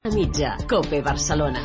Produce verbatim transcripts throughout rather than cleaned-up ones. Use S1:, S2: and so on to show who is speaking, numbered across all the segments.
S1: A mitja, COPE Barcelona.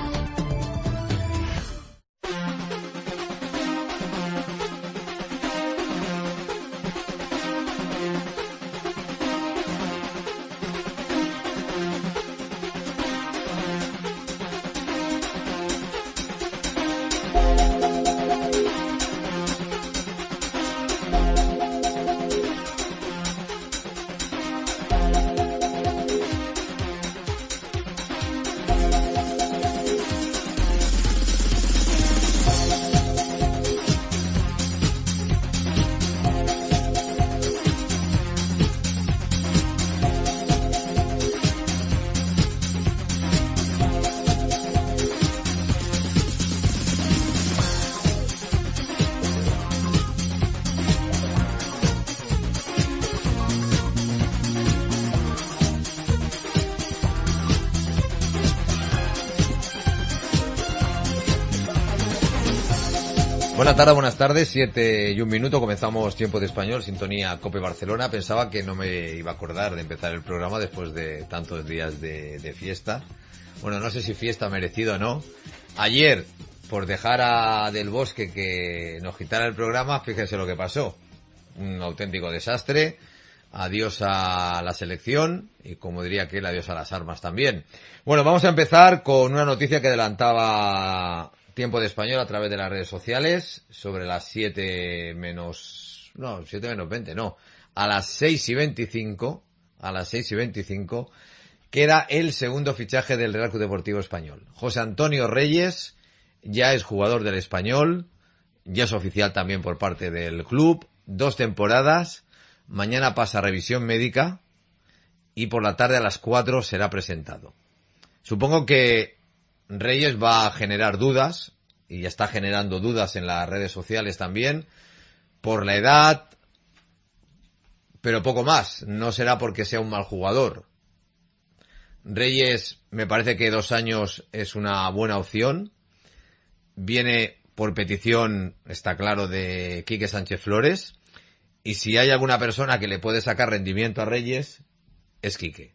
S2: Buenas tardes, buenas tardes, siete y un minuto, comenzamos Tiempo de Español, sintonía COPE Barcelona. Pensaba que no me iba a acordar de empezar el programa después de tantos días de, de fiesta. Bueno, no sé si fiesta merecida o no. Ayer, por dejar a Del Bosque que nos quitara el programa, fíjense lo que pasó. Un auténtico desastre. Adiós a la selección y, como diría aquel, adiós a las armas también. Bueno, vamos a empezar con una noticia que adelantaba Tiempo de Español a través de las redes sociales sobre las siete menos, no, siete menos veinte, no, a las seis y veinticinco, a las seis y veinticinco, queda el segundo fichaje del Real Club Deportivo Español. José Antonio Reyes ya es jugador del Español, ya es oficial también por parte del club, dos temporadas, mañana pasa revisión médica y por la tarde a las cuatro será presentado. Supongo que Reyes va a generar dudas, y ya está generando dudas en las redes sociales también, por la edad, pero poco más. No será porque sea un mal jugador. Reyes, me parece que dos años es una buena opción. Viene por petición, está claro, de Quique Sánchez Flores, y si hay alguna persona que le puede sacar rendimiento a Reyes, es Quique.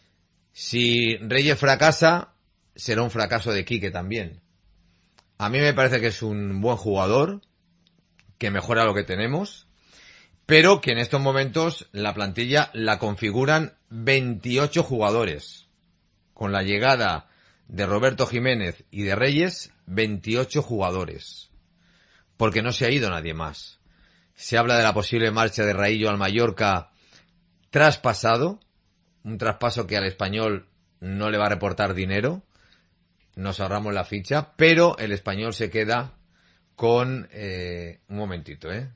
S2: Si Reyes fracasa, será un fracaso de Quique también. A mí me parece que es un buen jugador, que mejora lo que tenemos, pero que en estos momentos la plantilla la configuran veintiocho jugadores. Con la llegada de Roberto Jiménez y de Reyes, veintiocho jugadores. Porque no se ha ido nadie más. Se habla de la posible marcha de Raillo al Mallorca traspasado, un traspaso que al Español no le va a reportar dinero. Nos ahorramos la ficha, pero el Español se queda con... Eh, un momentito, ¿eh?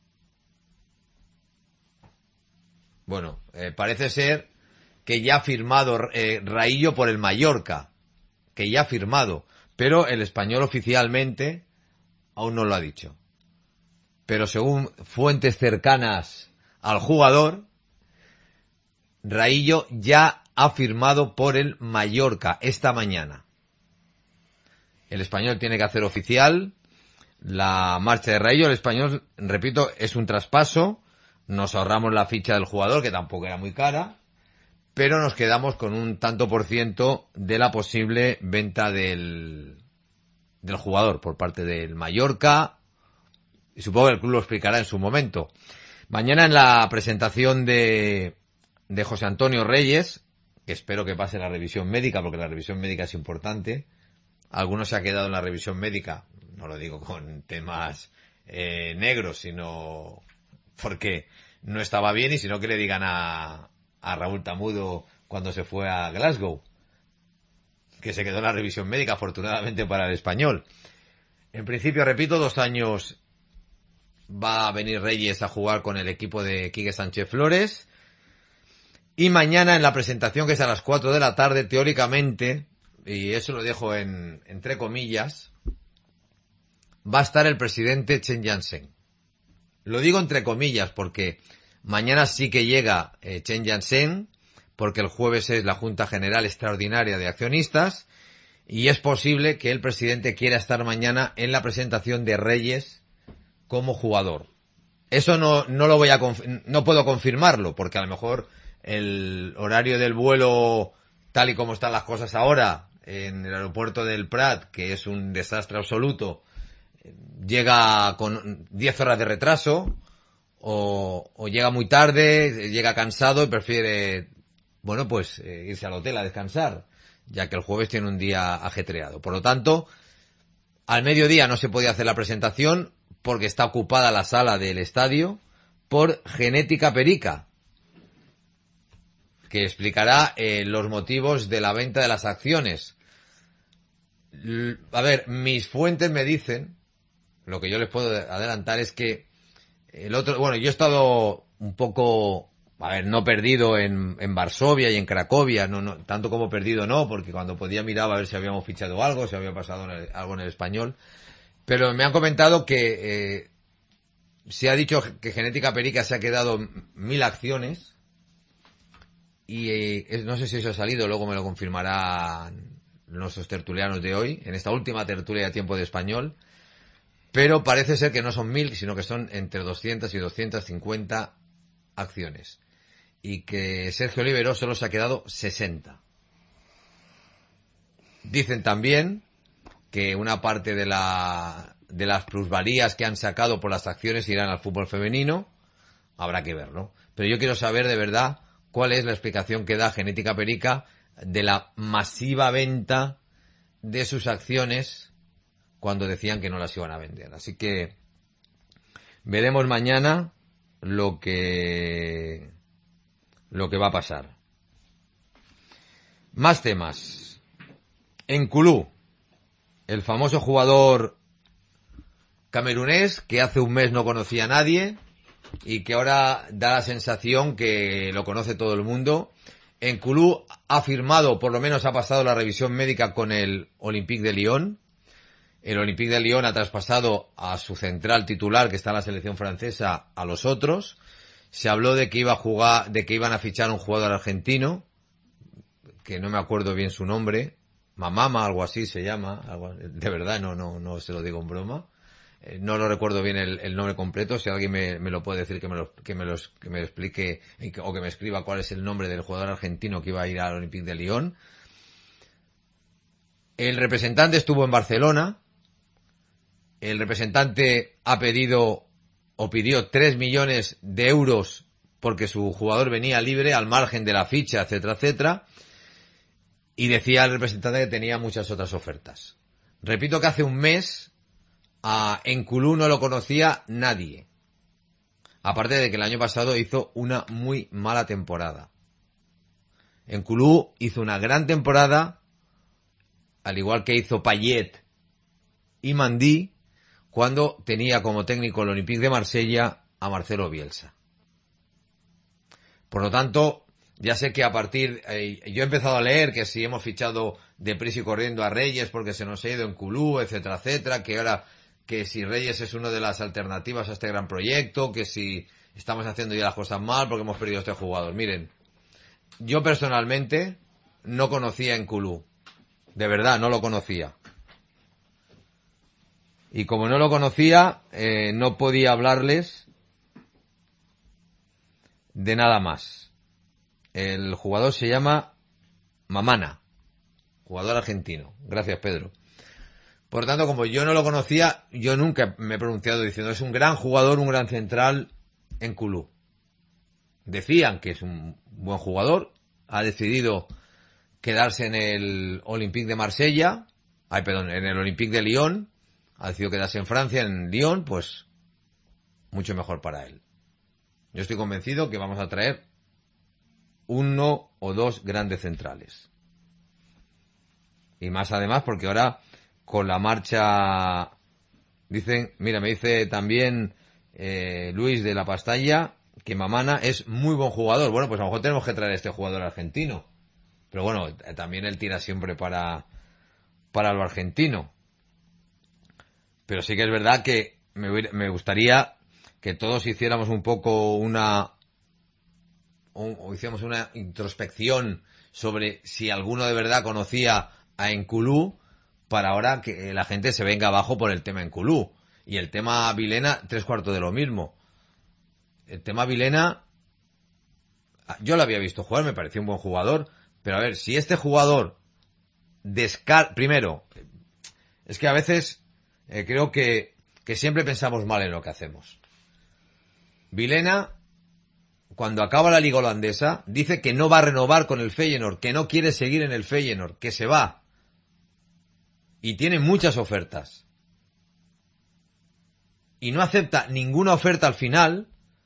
S2: Bueno, eh, parece ser que ya ha firmado eh, Raillo por el Mallorca, que ya ha firmado, pero el Español oficialmente aún no lo ha dicho. Pero según fuentes cercanas al jugador, Raillo ya ha firmado por el Mallorca esta mañana. El Español tiene que hacer oficial la marcha de Raillo. El Español, repito, es un traspaso. Nos ahorramos la ficha del jugador, que tampoco era muy cara, pero nos quedamos con un tanto por ciento de la posible venta del, del jugador por parte del Mallorca. Y supongo que el club lo explicará en su momento. Mañana en la presentación de, de José Antonio Reyes, que espero que pase la revisión médica, porque la revisión médica es importante. Algunos se ha quedado en la revisión médica, no lo digo con temas eh, negros, sino porque no estaba bien, y sino que le digan a, a Raúl Tamudo cuando se fue a Glasgow, que se quedó en la revisión médica, afortunadamente para el Español. En principio, repito, dos años va a venir Reyes a jugar con el equipo de Quique Sánchez Flores, y mañana en la presentación, que es a las cuatro de la tarde, teóricamente, y eso lo dejo en entre comillas, va a estar el presidente Chen Yansen. Lo digo entre comillas porque mañana sí que llega eh, Chen Yansen, porque el jueves es la Junta General Extraordinaria de Accionistas, y es posible que el presidente quiera estar mañana en la presentación de Reyes como jugador. Eso no, no lo voy a, no puedo confirmarlo, porque a lo mejor el horario del vuelo tal y como están las cosas ahora en el aeropuerto del Prat, que es un desastre absoluto, llega con diez horas de retraso o, o llega muy tarde, llega cansado y prefiere, bueno, pues eh, irse al hotel a descansar, ya que el jueves tiene un día ajetreado. Por lo tanto, al mediodía no se podía hacer la presentación porque está ocupada la sala del estadio por Genética Perica, que explicará eh, los motivos de la venta de las acciones. L- a ver, mis fuentes me dicen, lo que yo les puedo adelantar es que el otro, bueno, yo he estado un poco, a ver, no perdido en, en Varsovia y en Cracovia, no, no, tanto como perdido no, porque cuando podía miraba a ver si habíamos fichado algo, si había pasado en el- algo en el Español, pero me han comentado que eh, se ha dicho que Genética Perica se ha quedado mil acciones y eh, no sé si eso ha salido, luego me lo confirmarán nuestros tertulianos de hoy, en esta última tertulia de Tiempo de Español, pero parece ser que no son mil, sino que son entre doscientas y doscientas cincuenta acciones. Y que Sergio Oliveró solo se ha quedado sesenta. Dicen también que una parte de la de las plusvalías que han sacado por las acciones irán al fútbol femenino. Habrá que verlo. Pero yo quiero saber de verdad cuál es la explicación que da Genética Perica de la masiva venta de sus acciones cuando decían que no las iban a vender. Así que veremos mañana lo que lo que va a pasar. Más temas. Nkoulou, el famoso jugador camerunés que hace un mes no conocía a nadie y que ahora da la sensación que lo conoce todo el mundo. Nkoulou ha firmado, por lo menos ha pasado la revisión médica con el Olympique de Lyon. El Olympique de Lyon ha traspasado a su central titular, que está en la selección francesa, a los otros. Se habló de que iba a jugar, de que iban a fichar un jugador argentino, que no me acuerdo bien su nombre, Mamama, algo así se llama, algo, de verdad no, no, no se lo digo en broma. Eh, no lo recuerdo bien el, el nombre completo. Si alguien me, me lo puede decir, que me lo, que me los, que me lo explique o que me escriba cuál es el nombre del jugador argentino que iba a ir al Olympique de Lyon. El representante estuvo en Barcelona. El representante ha pedido o pidió tres millones de euros porque su jugador venía libre al margen de la ficha, etcétera, etcétera. Y decía el representante que tenía muchas otras ofertas. Repito que hace un mes a Nkoulou no lo conocía nadie. Aparte de que el año pasado hizo una muy mala temporada. Nkoulou hizo una gran temporada, al igual que hizo Payet y Mendy, cuando tenía como técnico el Olympique de Marsella a Marcelo Bielsa. Por lo tanto, ya sé que a partir... Eh, yo he empezado a leer que si hemos fichado deprisa y corriendo a Reyes porque se nos ha ido Nkoulou, etcétera, etcétera, que ahora que si Reyes es una de las alternativas a este gran proyecto, que si estamos haciendo ya las cosas mal porque hemos perdido a este jugador. Miren, yo personalmente no conocía a Nkoulou. De verdad, no lo conocía. Y como no lo conocía, eh, no podía hablarles de nada más. El jugador se llama Mamana, jugador argentino. Gracias, Pedro. Por tanto, como yo no lo conocía, yo nunca me he pronunciado diciendo es un gran jugador, un gran central Nkoulou. Decían que es un buen jugador, ha decidido quedarse en el Olympique de Marsella, ay, perdón, en el Olympique de Lyon. Ha decidido quedarse en Francia, en Lyon, pues mucho mejor para él. Yo estoy convencido que vamos a traer uno o dos grandes centrales. Y más además porque ahora con la marcha, dicen, mira, me dice también eh, Luis de la Pastalla que Mamana es muy buen jugador. Bueno, pues a lo mejor tenemos que traer a este jugador argentino. Pero bueno, también él tira siempre para, para lo argentino. Pero sí que es verdad que me, me gustaría que todos hiciéramos un poco una o, o hiciéramos una introspección sobre si alguno de verdad conocía a Nkoulou, para ahora que la gente se venga abajo por el tema Nkoulou. Y el tema Vilena, tres cuartos de lo mismo. El tema Vilena, yo lo había visto jugar, me pareció un buen jugador, Pero a ver, si este jugador descar... Primero, es que a veces eh, creo que, que siempre pensamos mal en lo que hacemos. Vilena, cuando acaba la liga holandesa, dice que no va a renovar con el Feyenoord, que no quiere seguir en el Feyenoord, que se va. Y tiene muchas ofertas. Y no acepta ninguna oferta al final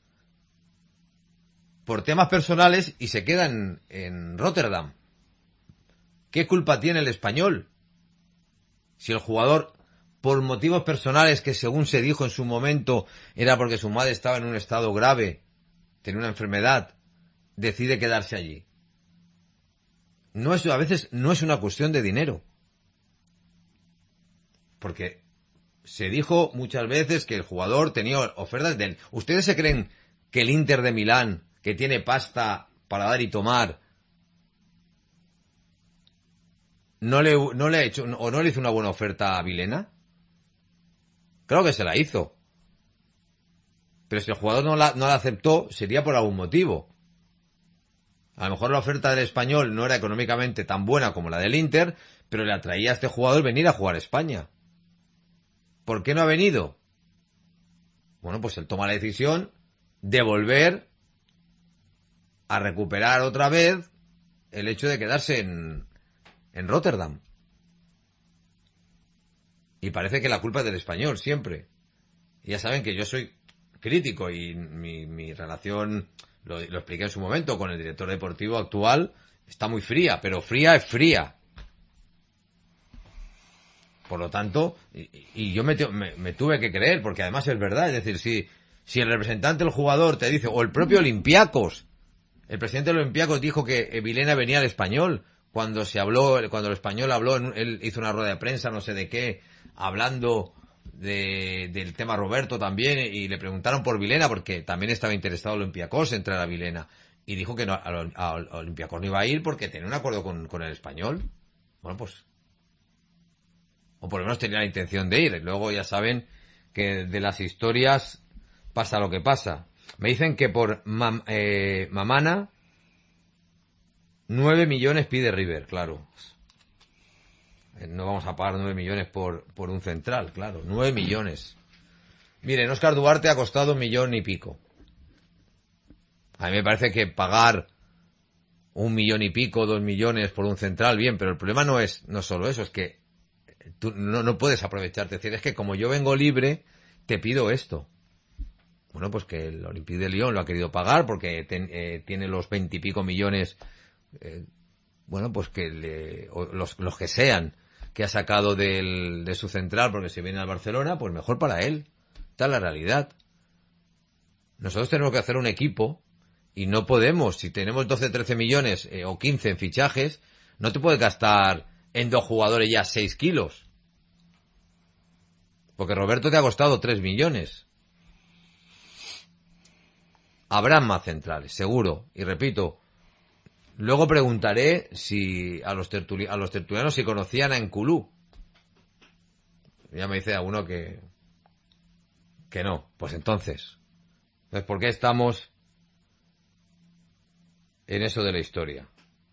S2: por temas personales y se queda en, en Rotterdam. ¿Qué culpa tiene el español? Si el jugador, por motivos personales que según se dijo en su momento era porque su madre estaba en un estado grave, tenía una enfermedad, decide quedarse allí. No es, a veces no es una cuestión de dinero. Porque se dijo muchas veces que el jugador tenía ofertas de él. ¿Ustedes se creen que el Inter de Milán, que tiene pasta para dar y tomar, no le, no le ha hecho o no le hizo una buena oferta a Vilena? Claro que se la hizo. Pero si el jugador no la, no la aceptó, sería por algún motivo. A lo mejor la oferta del Español no era económicamente tan buena como la del Inter, pero le atraía a este jugador venir a jugar a España. ¿Por qué no ha venido? Bueno, pues él toma la decisión de volver a recuperar otra vez el hecho de quedarse en, en Rotterdam. Y parece que la culpa es del español, siempre. Y ya saben que yo soy crítico y mi, mi relación, lo, lo expliqué en su momento, con el director deportivo actual, está muy fría, pero fría es fría. Por lo tanto, y, y yo me, me, me tuve que creer, porque además es verdad, es decir, si, si el representante del jugador te dice, o el propio Olympiacos, el presidente del Olympiacos dijo que Vilena venía al Español, cuando se habló, cuando el Español habló, él hizo una rueda de prensa, no sé de qué, hablando de, del tema Roberto también, y le preguntaron por Vilena, porque también estaba interesado Olympiacos en entrar a Vilena, y dijo que no, a, a, a Olympiacos no iba a ir porque tenía un acuerdo con, con el Español. Bueno, pues, o por lo menos tenía la intención de ir. Luego ya saben que de las historias pasa lo que pasa. Me dicen que por Mam, eh, Mamana nueve millones pide River, claro. No vamos a pagar nueve millones por, por un central, claro. Nueve millones. Miren, Óscar Duarte ha costado un millón y pico. A mí me parece que pagar un millón y pico, dos millones por un central, bien, pero el problema no es, no solo eso, es que tú no, no puedes aprovecharte. Es decir, es que como yo vengo libre, te pido esto. Bueno, pues que el Olympique de Lyon lo ha querido pagar porque ten, eh, tiene los veintipico millones, eh, bueno, pues que le, o los, los que sean, que ha sacado del, de su central porque se viene al Barcelona, pues mejor para él. Esta es la realidad. Nosotros tenemos que hacer un equipo y no podemos, si tenemos doce, trece millones eh, o quince en fichajes, no te puedes gastar en dos jugadores ya seis kilos. Porque Roberto te ha costado tres millones. Habrán más centrales, seguro. Y repito, luego preguntaré si a los, tertuli- a los tertulianos si conocían a Nkulú. Ya me dice a uno que que no. Pues entonces, entonces ¿por qué estamos en eso de la historia?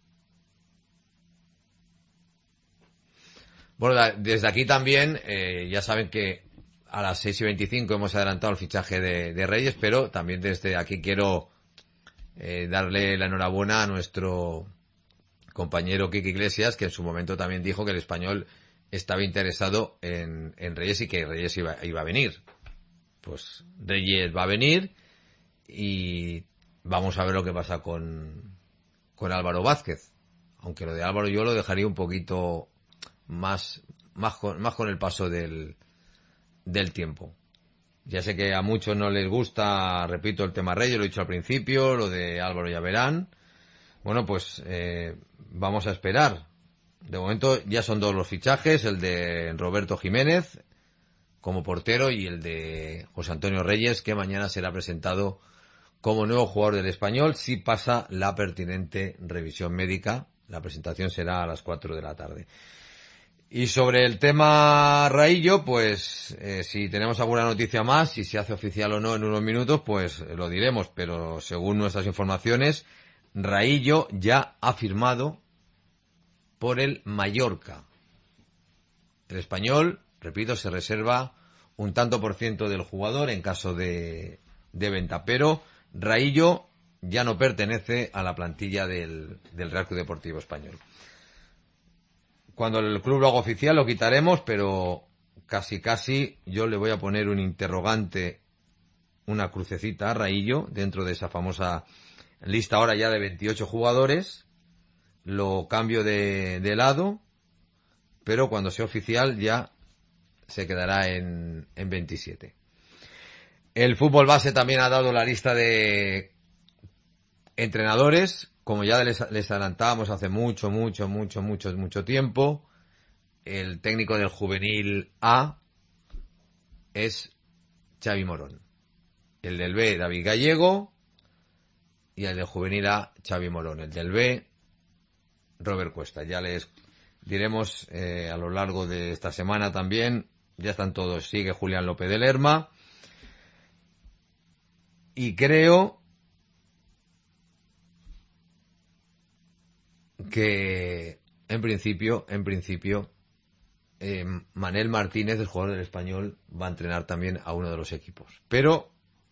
S2: Bueno, desde aquí también, eh, ya saben que a las seis y veinticinco hemos adelantado el fichaje de, de Reyes, pero también desde aquí quiero eh, darle la enhorabuena a nuestro compañero Quique Iglesias, que en su momento también dijo que el Español estaba interesado en, en Reyes y que Reyes iba, iba a venir. Pues Reyes va a venir y vamos a ver lo que pasa con, con Álvaro Vázquez. Aunque lo de Álvaro yo lo dejaría un poquito más, más, con, más con el paso del, del tiempo. Ya sé que a muchos no les gusta, repito, el tema Reyes, lo he dicho al principio, lo de Álvaro ya verán. Bueno, pues eh, vamos a esperar. De momento ya son dos los fichajes, el de Roberto Jiménez como portero y el de José Antonio Reyes, que mañana será presentado como nuevo jugador del Español si pasa la pertinente revisión médica. La presentación será a las cuatro de la tarde. Y sobre el tema Raillo, pues eh, si tenemos alguna noticia más, si se hace oficial o no en unos minutos, pues eh, lo diremos. Pero según nuestras informaciones, Raillo ya ha firmado por el Mallorca. El Español, repito, se reserva un tanto por ciento del jugador en caso de, de venta, pero Raillo ya no pertenece a la plantilla del, del Real Club Deportivo Español. Cuando el club lo haga oficial lo quitaremos, pero casi casi yo le voy a poner un interrogante, una crucecita a Raillo dentro de esa famosa lista ahora ya de veintiocho jugadores. Lo cambio de, de lado, pero cuando sea oficial ya se quedará en, en veintisiete. El fútbol base también ha dado la lista de entrenadores, como ya les, les adelantábamos hace mucho, mucho, mucho, mucho, mucho tiempo. El técnico del juvenil A es Xavi Morón. El del B, David Gallego, y el del juvenil A, Xavi Morón. El del B, Robert Cuesta. Ya les diremos eh, a lo largo de esta semana también. Ya están todos. Sigue Julián López de Lerma. Y creo que en principio, en principio, eh, Manel Martínez, el jugador del Español, va a entrenar también a uno de los equipos. Pero,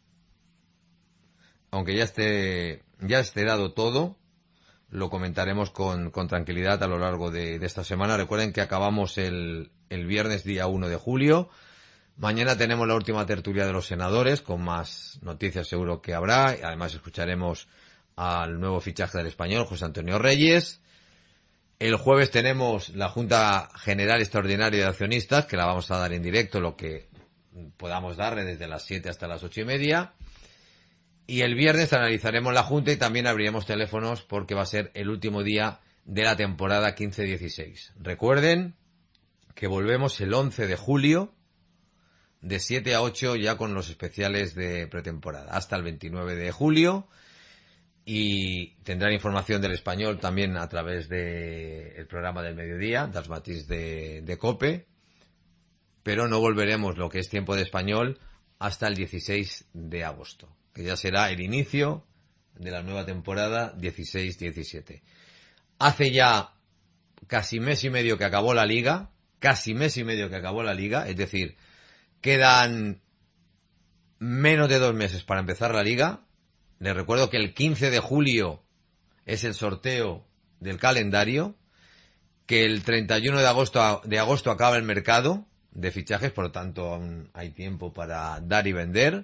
S2: aunque ya esté, ya esté dado todo, lo comentaremos con, con tranquilidad a lo largo de, de esta semana. Recuerden que acabamos el, el viernes día uno de julio. Mañana tenemos la última tertulia de los senadores, con más noticias seguro que habrá. Además escucharemos al nuevo fichaje del Español, José Antonio Reyes. El jueves tenemos la Junta General Extraordinaria de Accionistas, que la vamos a dar en directo, lo que podamos darle desde las siete hasta las ocho y media. Y el viernes analizaremos la Junta y también abriremos teléfonos porque va a ser el último día de la temporada quince dieciséis. Recuerden que volvemos el once de julio de siete a ocho ya con los especiales de pretemporada hasta el veintinueve de julio, y tendrán información del Español también a través del de programa del mediodía, Das Matís de, de COPE, pero no volveremos lo que es tiempo de Español hasta el dieciséis de agosto, que ya será el inicio de la nueva temporada dieciséis diecisiete. Hace ya casi mes y medio que acabó la liga, casi mes y medio que acabó la liga, es decir, quedan menos de dos meses para empezar la liga. Les recuerdo que el quince de julio es el sorteo del calendario, que el treinta y uno de agosto, de agosto acaba el mercado de fichajes, por lo tanto aún hay tiempo para dar y vender,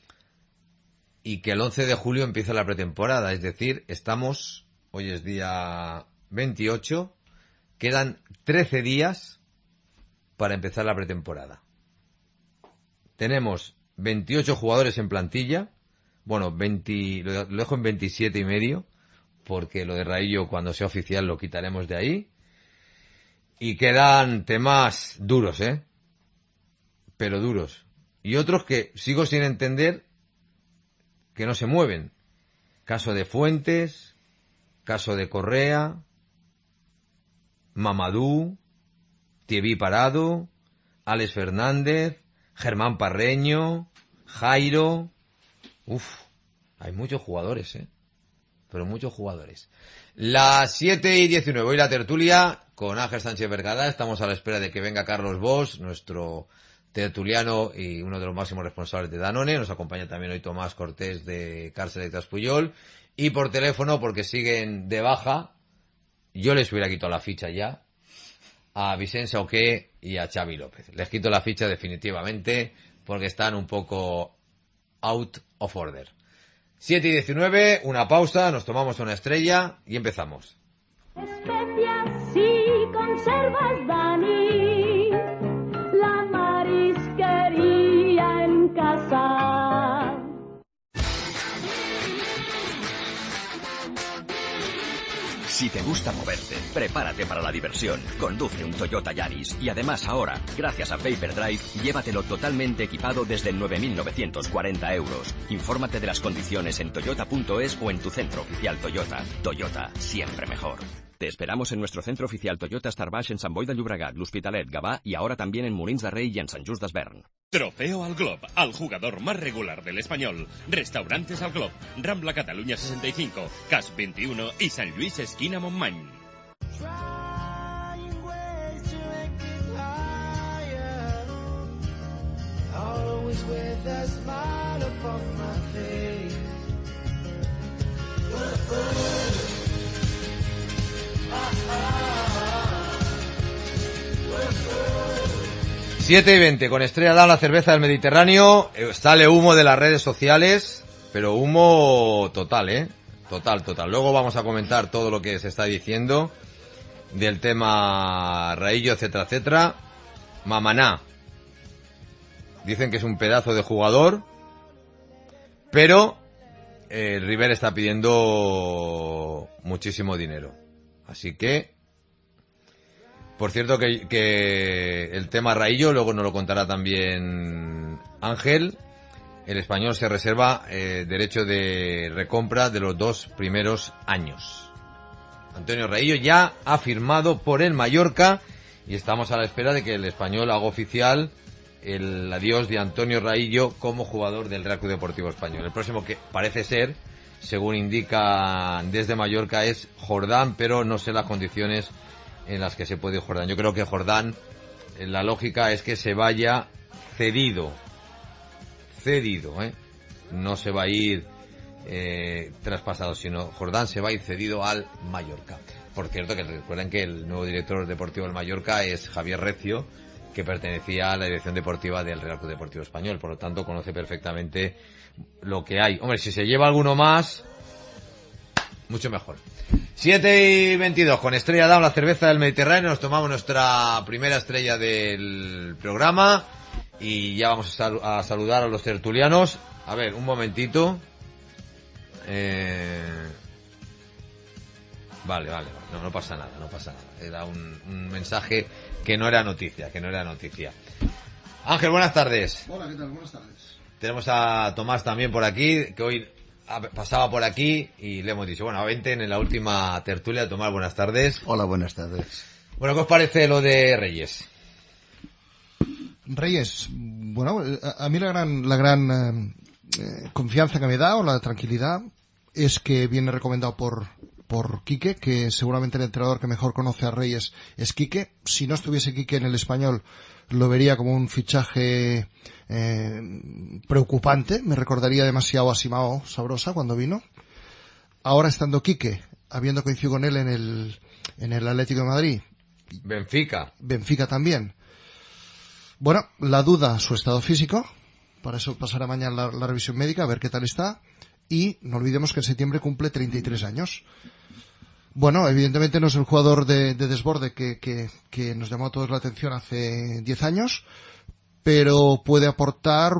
S2: y que el once de julio empieza la pretemporada, es decir, estamos, hoy es día veintiocho, quedan trece días para empezar la pretemporada. Tenemos veintiocho jugadores en plantilla, bueno, veinte, lo dejo en veintisiete y medio, porque lo de Raillo cuando sea oficial lo quitaremos de ahí. Y quedan temas duros, ¿eh? Pero duros. Y otros que sigo sin entender que no se mueven. Caso de Fuentes, caso de Correa, Mamadou, Thierry Parado, Alex Fernández, Germán Parreño, Jairo. Uf, hay muchos jugadores, ¿eh? Pero muchos jugadores. Las siete y diecinueve, hoy la tertulia con Ángel Sánchez Vergara. Estamos a la espera de que venga Carlos Bosch, nuestro tertuliano y uno de los máximos responsables de Danone. Nos acompaña también hoy Tomás Cortés de Cars Electras Puyol. Y por teléfono, porque siguen de baja, yo les hubiera quitado la ficha ya a Vicente Oqué y a Xavi López. Les quito la ficha definitivamente porque están un poco out of order. siete y diecinueve, una pausa, nos tomamos una estrella y empezamos.
S3: Especias y conservas, Dani, la marisquería en casa.
S4: Si te gusta moverte, prepárate para la diversión. Conduce un Toyota Yaris y además ahora, gracias a Paper Drive, llévatelo totalmente equipado desde nueve mil novecientos cuarenta euros. Infórmate de las condiciones en toyota punto es o en tu centro oficial Toyota. Toyota, siempre mejor. Te esperamos en nuestro centro oficial Toyota Star Baix en Sant Boi de Llobregat, l'Hospitalet, Gavà y ahora también en Molins de Rey y en Sant Just Desvern.
S5: Trofeo al Glob, al jugador más regular del Español. Restaurantes al Glob, Rambla Cataluña sesenta y cinco, Cas veintiuno y San Luis esquina Montmany.
S2: siete y veinte, con Estrella Damm, la cerveza del Mediterráneo. Sale humo de las redes sociales, pero humo total, ¿eh? Total, total. Luego vamos a comentar todo lo que se está diciendo del tema Raillo, etcétera, etcétera. Mamaná. Dicen que es un pedazo de jugador, pero eh, River está pidiendo muchísimo dinero. Así que... Por cierto que, que el tema Raillo, luego nos lo contará también Ángel. El Español se reserva eh, derecho de recompra de los dos primeros años. Antonio Raillo ya ha firmado por el Mallorca y estamos a la espera de que el Español haga oficial el adiós de Antonio Raillo como jugador del Real Club Deportivo Español. El próximo que parece ser, según indica desde Mallorca, es Jordán, pero no sé las condiciones en las que se puede ir Jordán. Yo creo que Jordán, la lógica es que se vaya cedido. Cedido, ¿eh? No se va a ir eh, traspasado, sino Jordán se va a ir cedido al Mallorca. Por cierto, que recuerden que el nuevo director deportivo del Mallorca es Javier Recio, que pertenecía a la dirección deportiva del Real Club Deportivo Español. Por lo tanto, conoce perfectamente lo que hay. Hombre, si se lleva alguno más, mucho mejor. siete y veintidós, con Estrella Damm, la cerveza del Mediterráneo. Nos tomamos nuestra primera estrella del programa y ya vamos a, sal- a saludar a los tertulianos. A ver, un momentito. Eh... Vale, vale, no, no pasa nada, no pasa nada. Era un, un mensaje que no era noticia, que no era noticia. Ángel, buenas tardes.
S6: Hola, ¿qué tal? Buenas tardes.
S2: Tenemos a Tomás también por aquí, que hoy pasaba por aquí y le hemos dicho, bueno, vente en la última tertulia. Tomás, buenas tardes.
S6: Hola, buenas tardes.
S2: Bueno, ¿qué os parece lo de Reyes?
S6: Reyes, bueno, a, a mí la gran, la gran eh, eh, confianza que me da, o la tranquilidad, es que viene recomendado por, por Quique, que seguramente el entrenador que mejor conoce a Reyes es Quique. Si no estuviese Quique en el Español, lo vería como un fichaje eh, preocupante. Me recordaría demasiado a Simao Sabrosa cuando vino. Ahora estando Quique, habiendo coincidido con él en el, en el Atlético de Madrid.
S2: Benfica.
S6: Benfica también. Bueno, la duda, su estado físico. Para eso pasará mañana la, la revisión médica, a ver qué tal está. Y no olvidemos que en septiembre cumple treinta y tres años. Bueno, evidentemente no es el jugador de, de desborde que, que, que nos llamó a todos la atención hace diez años, pero puede aportar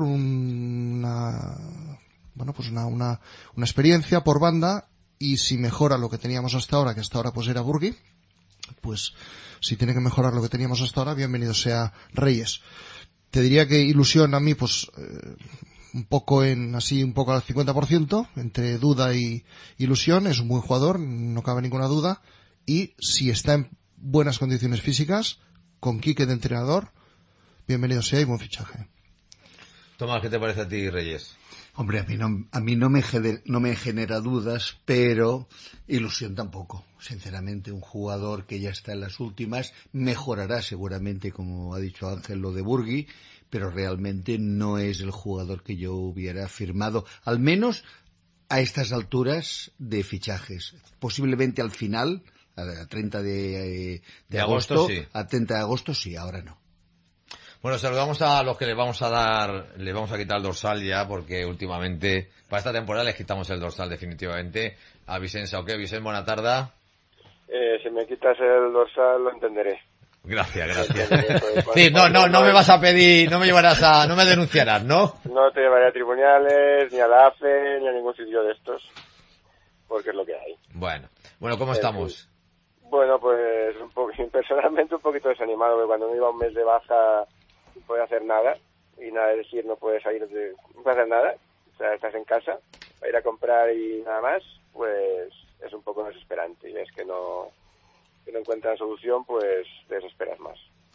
S6: una, bueno, pues una, una, una experiencia por banda, y si mejora lo que teníamos hasta ahora, que hasta ahora pues era Burgui, pues si tiene que mejorar lo que teníamos hasta ahora, bienvenido sea Reyes. Te diría que ilusión a mí, pues, eh, un poco en, así, un poco al cincuenta por ciento, entre duda y ilusión. Es un buen jugador, no cabe ninguna duda, y si está en buenas condiciones físicas, con Quique de entrenador, bienvenido sea y buen fichaje.
S2: Tomás, ¿qué te parece a ti, Reyes?
S7: Hombre, a mí no, a mí no me, gener, no me genera dudas, pero ilusión tampoco. Sinceramente, un jugador que ya está en las últimas mejorará seguramente, como ha dicho Ángel, lo de Burgui, pero realmente no es el jugador que yo hubiera firmado, al menos a estas alturas de fichajes. Posiblemente al final, a treinta de, de,
S2: de
S7: agosto,
S2: agosto sí.
S7: a treinta de agosto sí, ahora no.
S2: Bueno, saludamos a los que les vamos a dar, les vamos a quitar el dorsal ya, porque últimamente, para esta temporada les quitamos el dorsal definitivamente. A Vicente Sauqué. Vicente, buena tarde.
S8: Eh, si me quitas el dorsal lo entenderé.
S2: Gracias, gracias. Sí, no, no, no me vas a pedir, no me llevarás a, no me denunciarás, ¿no?
S8: No te llevaré a tribunales, ni a la A F E, ni a ningún sitio de estos, porque es lo que hay.
S2: Bueno, bueno, ¿cómo estamos?
S8: Bueno, pues un poco, personalmente un poquito desanimado, porque cuando me iba un mes de baja no podía hacer nada, y nada, es decir, no puedes salir de, no puedes hacer nada, o sea, estás en casa, para ir a comprar y nada más, pues es un poco desesperante, y ves que no, que no encuentran solución, pues te desesperas más.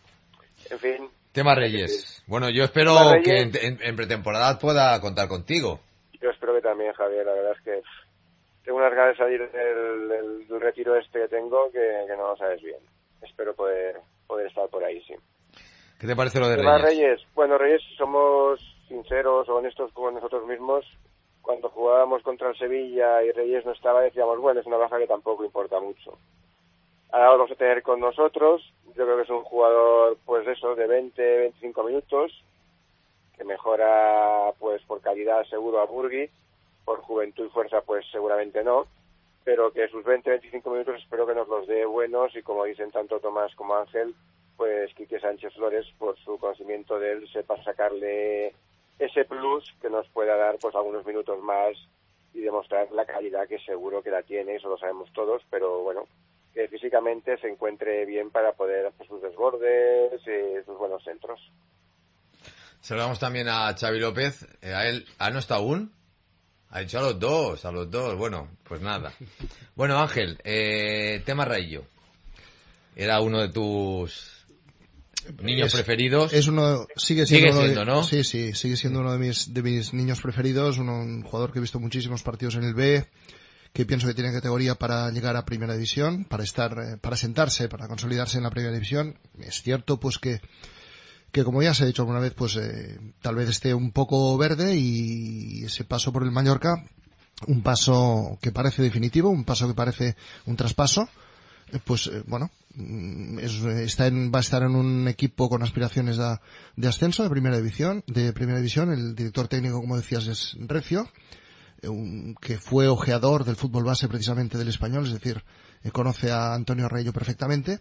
S8: En fin.
S2: Tema Reyes. Bueno, yo espero Reyes, que en, en, en pretemporada pueda contar contigo.
S8: Yo espero que también, Javier, la verdad es que tengo unas ganas de salir del, del, del retiro este que tengo, que, que no lo sabes bien. Espero poder, poder estar por ahí, sí.
S2: ¿Qué te parece lo de
S8: Tema
S2: Reyes?
S8: Reyes? Bueno, Reyes somos sinceros o honestos con nosotros mismos, cuando jugábamos contra el Sevilla y Reyes no estaba, decíamos, bueno, es una baja que tampoco importa mucho. Ahora lo vamos a tener con nosotros. Yo creo que es un jugador, pues eso, de veinte, veinticinco minutos, que mejora, pues por calidad seguro a Burgui, por juventud y fuerza, pues seguramente no, pero que sus veinte, veinticinco minutos espero que nos los dé buenos y, como dicen tanto Tomás como Ángel, pues Quique Sánchez Flores, por su conocimiento de él, sepa sacarle ese plus que nos pueda dar pues algunos minutos más y demostrar la calidad que seguro que la tiene, eso lo sabemos todos, pero bueno, que físicamente se encuentre bien para poder hacer sus desbordes y sus buenos centros.
S2: Saludamos también a Xavi López. Eh, a él, ¿ah, no está aún? Ha dicho a los dos, a los dos. Bueno, pues nada. Bueno, Ángel, eh, tema Raillo. Era uno de tus niños
S6: es,
S2: preferidos.
S6: Es uno, sigue siendo,
S2: sigue siendo
S6: uno de,
S2: ¿no?
S6: Sí, sí, sigue siendo uno de mis, de mis niños preferidos, uno, un jugador que he visto muchísimos partidos en el B, que pienso que tiene categoría para llegar a Primera División, para estar, eh, para sentarse, para consolidarse en la Primera División. Es cierto, pues que, que como ya se ha dicho alguna vez, pues eh, tal vez esté un poco verde y ese paso por el Mallorca, un paso que parece definitivo, un paso que parece un traspaso, pues eh, bueno, es, está en, va a estar en un equipo con aspiraciones de, de ascenso de primera división, de primera división. El director técnico, como decías, es Recio, eh, un, que fue ojeador del fútbol base precisamente del Español, es decir, eh, conoce a Antonio Raillo perfectamente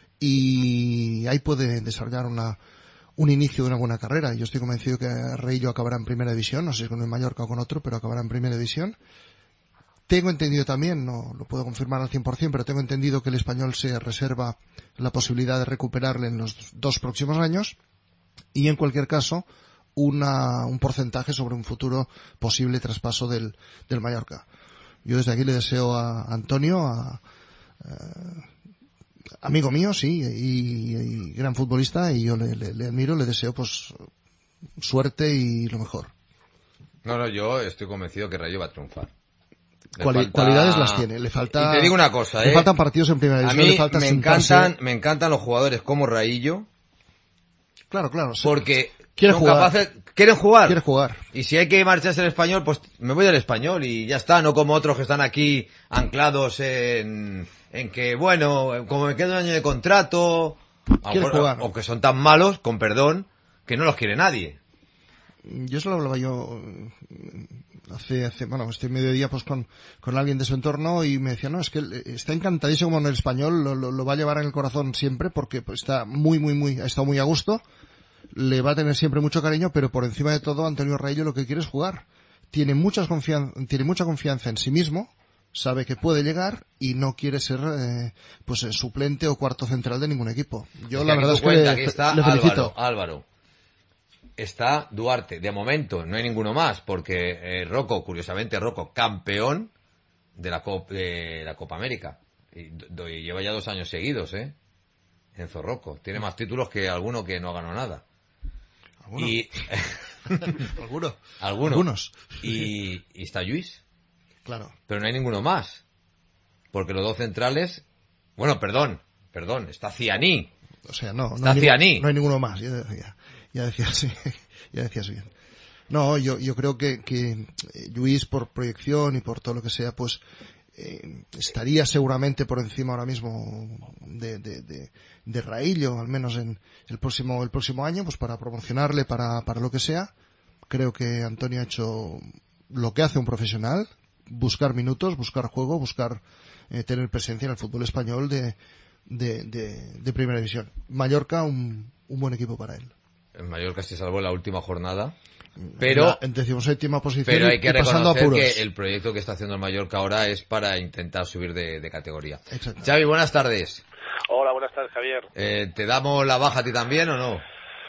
S6: y ahí puede desarrollar una un inicio de una buena carrera. Yo estoy convencido que Raillo acabará en primera división, no sé si con el Mallorca o con otro, pero acabará en primera división. Tengo entendido también, no lo puedo confirmar al cien por ciento, pero tengo entendido que el Español se reserva la posibilidad de recuperarle en los dos próximos años y, en cualquier caso, una, un porcentaje sobre un futuro posible traspaso del, del Mallorca. Yo desde aquí le deseo a Antonio, a, a amigo mío, sí, y, y gran futbolista, y yo le, le, le admiro, le deseo pues suerte y lo mejor.
S2: No, no, yo estoy convencido que Raillo va a triunfar.
S6: Cuali-
S2: falta...
S6: Cualidades las tiene, le falta...
S2: Y te digo una cosa,
S6: le
S2: ¿eh?
S6: faltan partidos en primera división,
S2: a mí
S6: le falta
S2: me
S6: sentarse...
S2: encantan, me encantan los jugadores como Raillo.
S6: Claro, claro. Sí.
S2: Porque
S6: quiere
S2: son
S6: jugar.
S2: capaces, quieren jugar.
S6: Quiere jugar.
S2: Y si hay que marcharse el Español, pues me voy al Español y ya está, no como otros que están aquí anclados en, en que, bueno, como me queda un año de contrato,
S6: Quiere
S2: o,
S6: jugar.
S2: o que son tan malos, con perdón, que no los quiere nadie.
S6: Yo se lo hablaba yo hace, hace, bueno, este mediodía pues con, con alguien de su entorno y me decía, no, es que él está encantadísimo con el Español, lo, lo, lo va a llevar en el corazón siempre porque pues, está muy, muy, muy, ha estado muy a gusto, le va a tener siempre mucho cariño, pero por encima de todo Antonio Raillo lo que quiere es jugar. Tiene muchas confianza, tiene mucha confianza en sí mismo, sabe que puede llegar y no quiere ser eh, pues suplente o cuarto central de ningún equipo. Yo
S2: Es
S6: la
S2: que
S6: verdad
S2: aquí
S6: es
S2: tú
S6: que
S2: cuenta,
S6: le,
S2: aquí está
S6: le felicito.
S2: Álvaro, Álvaro. Está Duarte. De momento no hay ninguno más, porque eh, Rocco, curiosamente Rocco, campeón de la, Cop, de la Copa América. Y, do, y lleva ya dos años seguidos, ¿eh? Enzo Rocco. Tiene más títulos que alguno que no ganó nada.
S6: ¿Alguno?
S2: Y...
S6: ¿Alguno?
S2: ¿Alguno?
S6: Algunos.
S2: Y, y está Lluís.
S6: Claro.
S2: Pero no hay ninguno más. Porque los dos centrales... Bueno, perdón, perdón, está Cianí.
S6: O sea, no, no,
S2: Está
S6: hay,
S2: Cianí.
S6: ningún, no hay ninguno más. Ya, ya, ya decías, sí, ya decías bien. No, yo, yo creo que, que Lluís, por proyección y por todo lo que sea, pues eh, estaría seguramente por encima ahora mismo de, de, de, de Raillo, al menos en el próximo, el próximo año, pues para promocionarle, para, para lo que sea. Creo que Antonio ha hecho lo que hace un profesional, buscar minutos, buscar juego, buscar eh, tener presencia en el fútbol español de, de, de, de primera división. Mallorca, un, un buen equipo para él.
S2: El Mallorca se salvó en la última jornada, pero
S6: en decimoséptima posición,
S2: pero hay que
S6: y pasando
S2: reconocer
S6: apuros.
S2: que el proyecto que está haciendo el Mallorca ahora es para intentar subir de, de categoría.
S6: Exacto.
S2: Xavi, buenas tardes.
S9: Hola, buenas tardes, Javier.
S2: Eh, ¿Te damos la baja a ti también o no?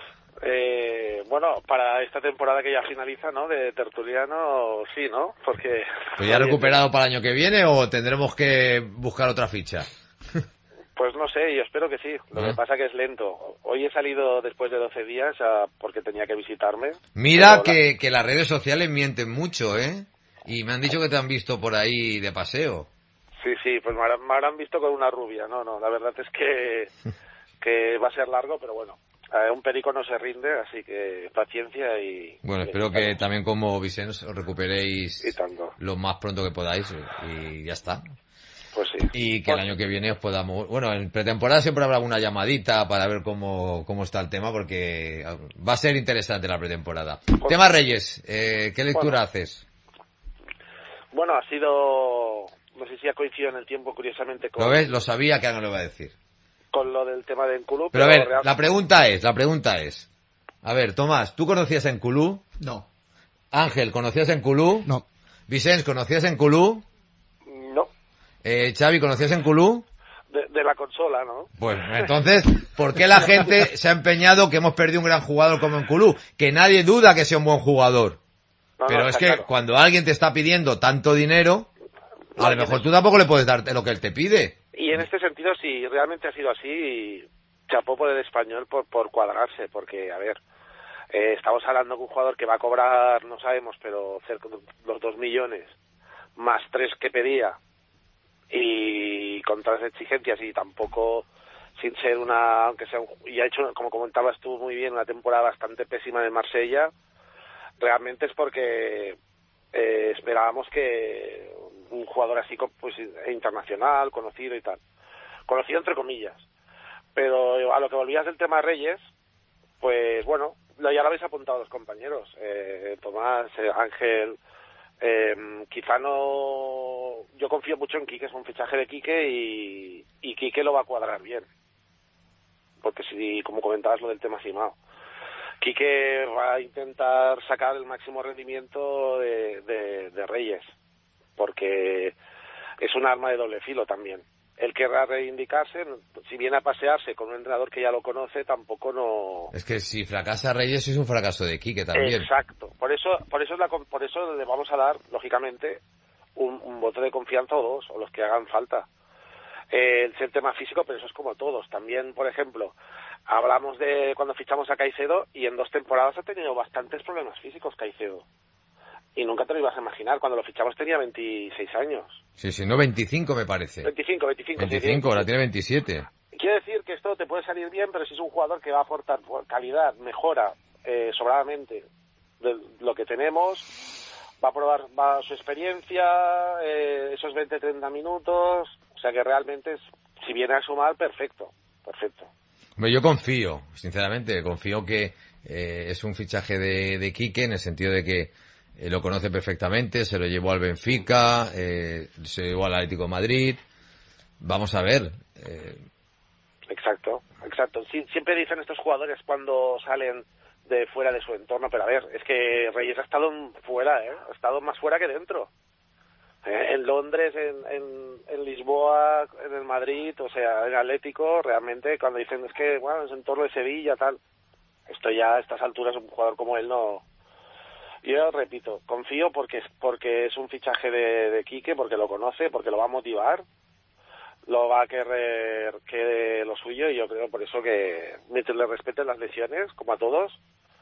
S9: Eh, bueno, para esta temporada que ya finaliza, ¿no? De tertuliano, sí, ¿no? Porque...
S2: ¿Pues ya recuperado para el año que viene o tendremos que buscar otra ficha?
S9: Pues no sé, yo espero que sí. Lo
S2: ¿Ah?
S9: que pasa que es lento. Hoy he salido después de doce días a, porque tenía que visitarme.
S2: Mira
S9: Pero
S2: que,
S9: la...
S2: que las redes sociales mienten mucho, ¿eh? Y me han dicho que te han visto por ahí de paseo.
S9: Sí, sí, pues me habrán, me habrán visto con una rubia. No, no, la verdad es que, que va a ser largo, pero bueno. eh, un perico no se rinde, así que paciencia y...
S2: Bueno,
S9: y
S2: espero que
S9: estamos.
S2: también como Vicens os recuperéis
S9: Y tanto.
S2: lo más pronto que podáis y ya está.
S9: Pues sí.
S2: Y que el año que viene os podamos... Bueno, en pretemporada siempre habrá una llamadita para ver cómo, cómo está el tema, porque va a ser interesante la pretemporada.
S9: Pues,
S2: Tema Reyes, eh, ¿qué lectura
S9: bueno,
S2: haces?
S9: Bueno, ha sido... No sé si ha coincidido en el tiempo, curiosamente, con,
S2: ¿Lo ves? Lo sabía que no lo iba a decir.
S9: con lo del tema de Enculú.
S2: Pero a ver,
S9: real-
S2: la pregunta es, la pregunta es... A ver, Tomás, ¿tú conocías a Enculú?
S6: No.
S2: Ángel, ¿conocías a Enculú?
S6: No.
S2: Vicens, ¿conocías a Enculú?
S9: No,
S2: Eh, Xavi, ¿conocías a Enculú?
S9: de, de la consola, ¿no?
S2: Pues entonces, ¿por qué la gente se ha empeñado que hemos perdido un gran jugador como Enculú? Que nadie duda que sea un buen jugador.
S9: No,
S2: Pero
S9: no,
S2: es
S9: está
S2: que
S9: claro.
S2: cuando alguien te está pidiendo tanto dinero,
S9: No,
S2: a lo
S9: y
S2: mejor
S9: en-
S2: tú tampoco le puedes dar lo que él te pide.
S9: Y en este sentido, si realmente ha sido así, chapó por el español por, por cuadrarse, porque, a ver, eh, estamos hablando de un jugador que va a cobrar, no sabemos, pero cerca de los dos millones, más tres que pedía, y con todas las exigencias, y tampoco sin ser una, aunque sea un, y ha hecho, como comentabas tú muy bien, una temporada bastante pésima de Marsella, realmente es porque eh, esperábamos que un jugador así pues internacional, conocido y tal, conocido entre comillas, pero a lo que volvías del tema Reyes, pues bueno, lo- ya lo habéis apuntado los compañeros, eh, Tomás, eh, Ángel, eh, quizá no, yo confío mucho en Quique, es un fichaje de Quique y, y Quique lo va a cuadrar bien, porque si, como comentabas lo del tema Simao, Quique va a intentar sacar el máximo rendimiento de, de, de Reyes, porque es un arma de doble filo también. Él querrá reivindicarse, si viene a pasearse con un entrenador que ya lo conoce, tampoco no...
S2: Es que si fracasa Reyes es un fracaso de Quique también.
S9: Exacto, por eso por eso, es la, por eso le vamos a dar, lógicamente, un, un voto de confianza o dos, o los que hagan falta. Eh, es el tema físico, pero eso es como todos. También, por ejemplo, hablamos de cuando fichamos a Caicedo y en dos temporadas ha tenido bastantes problemas físicos Caicedo. Y nunca te lo ibas a imaginar. Cuando lo fichamos tenía veintiséis años.
S2: Sí, sí, no veinticinco me parece.
S9: veinticinco, veinticinco.
S2: veinticinco, ahora tiene veintisiete.
S9: Quiere decir que esto te puede salir bien, pero si es un jugador que va a aportar calidad, mejora eh, sobradamente de lo que tenemos, va a probar va su experiencia, eh, esos veinte treinta minutos, o sea que realmente, es, si viene a sumar, perfecto, perfecto.
S2: Hombre, yo confío, sinceramente, confío que eh, es un fichaje de, de Quique en el sentido de que eh, lo conoce perfectamente, se lo llevó al Benfica, eh, se lo llevó al Atlético de Madrid. Vamos a ver. Eh...
S9: Exacto, exacto. Sí, siempre dicen estos jugadores cuando salen de fuera de su entorno, pero a ver, es que Reyes ha estado fuera, ¿eh? Ha estado más fuera que dentro. Eh, en Londres, en, en, en Lisboa, en el Madrid, o sea, en Atlético, realmente cuando dicen es que, bueno, es en torno de Sevilla, tal, esto ya a estas alturas un jugador como él no... Yo repito, confío porque es, porque es un fichaje de, de Quique, porque lo conoce, porque lo va a motivar, lo va a querer que lo suyo, y yo creo por eso que mientras le respeten las lesiones, como a todos,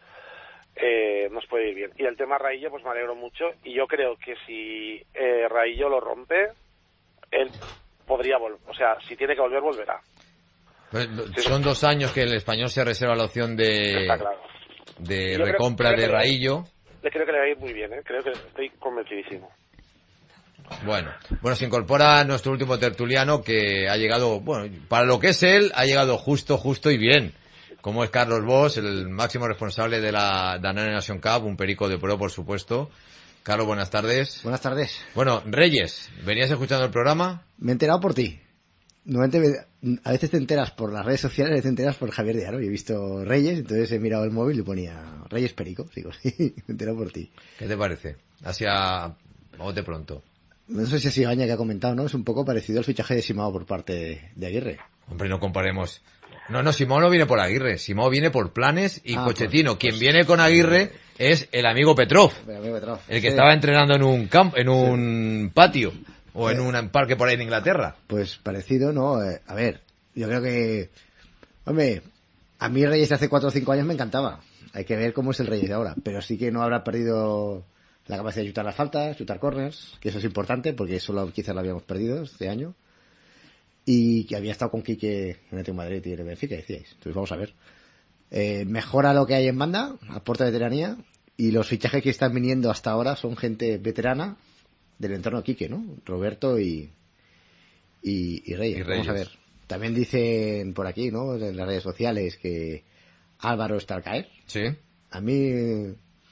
S9: eh, nos puede ir bien. Y el tema Raillo, pues me alegro mucho, y yo creo que si eh, Raillo lo rompe, él podría volver, o sea, si tiene que volver, volverá.
S2: Pues, son dos años que el Español se reserva la opción de,
S9: Está claro.
S2: de
S9: Yo creo-
S2: recompra
S9: creo
S2: de
S9: que-
S2: Raillo.
S9: Le creo que le va a ir muy bien, ¿eh? Creo que estoy convencidísimo.
S2: Bueno, bueno, se incorpora nuestro último tertuliano que ha llegado, bueno, para lo que es él, ha llegado justo, justo y bien. Como es Carlos Bosch, el máximo responsable de la Danone Nation Cup, un perico de pro, por supuesto. Carlos, buenas tardes.
S10: Buenas tardes.
S2: Bueno, Reyes, ¿venías escuchando el programa?
S10: Me he enterado por ti. Normalmente, a veces te enteras por las redes sociales, a veces te enteras por Javier de Aro. Y he visto Reyes, entonces he mirado el móvil y ponía Reyes Perico. Digo, sí, me he enterado por ti.
S2: ¿Qué te parece? Hacia bote pronto.
S10: No sé si ha sido Gaña que ha comentado, ¿no? Es un poco parecido al fichaje de Simao por parte de Aguirre.
S2: Hombre, no comparemos. No, no, Simao no viene por Aguirre. Simao viene por Planes y
S10: Ah,
S2: Pochettino.
S10: pues,
S2: Quien
S10: pues,
S2: viene con Aguirre es el amigo Petrov.
S10: El amigo Petrov.
S2: El que
S10: Sí.
S2: estaba entrenando en un campo, en un
S10: Sí.
S2: patio. O en
S10: Sí.
S2: un parque por ahí en Inglaterra.
S10: Pues parecido, ¿no? Eh, a ver, yo creo que... Hombre, a mí Reyes de hace cuatro o cinco años me encantaba. Hay que ver cómo es el Reyes de ahora. Pero sí que no habrá perdido la capacidad de chutar las faltas, chutar corners, que eso es importante, porque eso lo, quizás lo habíamos perdido este año. Y que había estado con Quique en el Atlético de Madrid y en el Benfica, decíais. Entonces vamos a ver. Eh, mejora lo que hay en banda, aporta veteranía, y los fichajes que están viniendo hasta ahora son gente veterana del entorno Quique, ¿no? Roberto y, y, y Reyes.
S2: Y Reyes.
S10: Vamos a ver. También dicen por aquí, ¿no? En las redes sociales que Álvaro está al caer.
S2: Sí.
S10: A mí,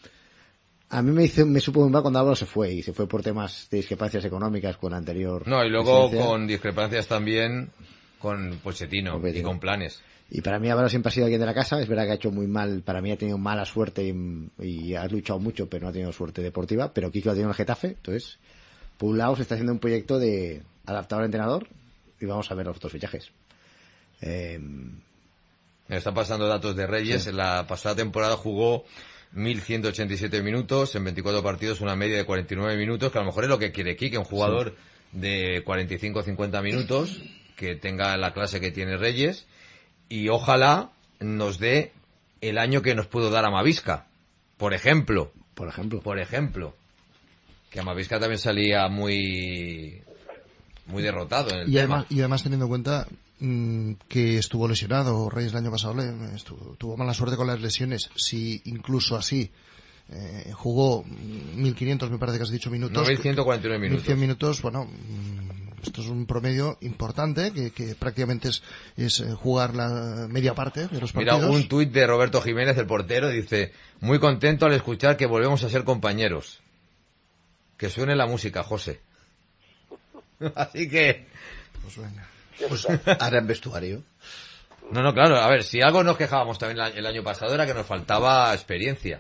S10: a mí me hizo, me supo muy mal cuando Álvaro se fue, y se fue por temas de discrepancias económicas con la anterior.
S2: No, y luego
S10: presidencia.
S2: con discrepancias también con Pochettino
S10: Con Pochettino.
S2: y con planes.
S10: Y para mí Álvaro siempre ha sido alguien de la casa. Es verdad que ha hecho muy mal, para mí ha tenido mala suerte y, y ha luchado mucho, pero no ha tenido suerte deportiva. Pero Kiko ha tenido el Getafe. Entonces, por un lado se está haciendo un proyecto de adaptador al entrenador, y vamos a ver los otros fichajes. Eh,
S2: Me están pasando datos de Reyes.
S10: Sí.
S2: En la pasada temporada jugó mil ciento ochenta y siete minutos, en veinticuatro partidos, una media de cuarenta y nueve minutos, que a lo mejor es lo que quiere Quique, un jugador sí. de cuarenta y cinco a cincuenta minutos, que tenga la clase que tiene Reyes. Y ojalá nos dé el año que nos pudo dar Amavisca, por ejemplo.
S10: Por ejemplo.
S2: Por ejemplo. Que Amavisca también salía muy muy derrotado en el
S6: y
S2: tema.
S6: además, y además teniendo en cuenta mmm, que estuvo lesionado Reyes el año pasado, le, estuvo, tuvo mala suerte con las lesiones. Si incluso así eh, jugó mil quinientos, me parece que has dicho, minutos.
S2: No, mil ciento cuarenta y nueve minutos.
S6: mil cien minutos, bueno... Mmm, esto es un promedio importante, que, que prácticamente es, es jugar la media parte de los partidos.
S2: Mira, un tuit de Roberto Jiménez, el portero, dice: muy contento al escuchar que volvemos a ser compañeros. Que suene la música, José. Así que...
S6: Pues venga.
S7: Pues ahora en vestuario.
S2: No, no, claro, a ver, si algo nos quejábamos también el año pasado era que nos faltaba experiencia.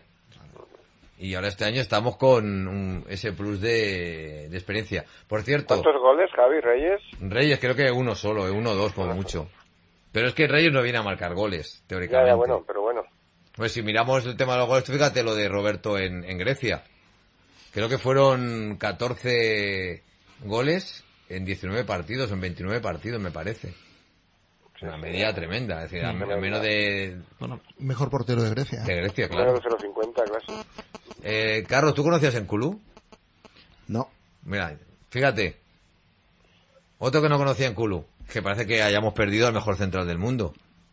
S2: Y ahora este año estamos con un, ese plus de, de experiencia. Por cierto...
S8: ¿Cuántos goles, Javi, Reyes?
S2: Reyes creo que uno solo, eh, uno o dos como mucho. Pero es que Reyes no viene a marcar goles, teóricamente.
S8: Ya, ya, bueno, pero bueno.
S2: Pues si miramos el tema de los goles, fíjate lo de Roberto en, en Grecia. Creo que fueron catorce goles en diecinueve partidos, en veintinueve partidos, me parece. Una media tremenda, es decir, a, a menos de...
S6: Bueno, mejor portero de Grecia.
S2: De Grecia,
S8: Menos
S2: claro.
S8: de cero coma cincuenta, casi.
S2: Eh, Carlos, ¿tú conocías Enculú?
S10: No.
S2: Mira, fíjate. Otro que no conocía Enculú, que parece que hayamos perdido al mejor central del mundo.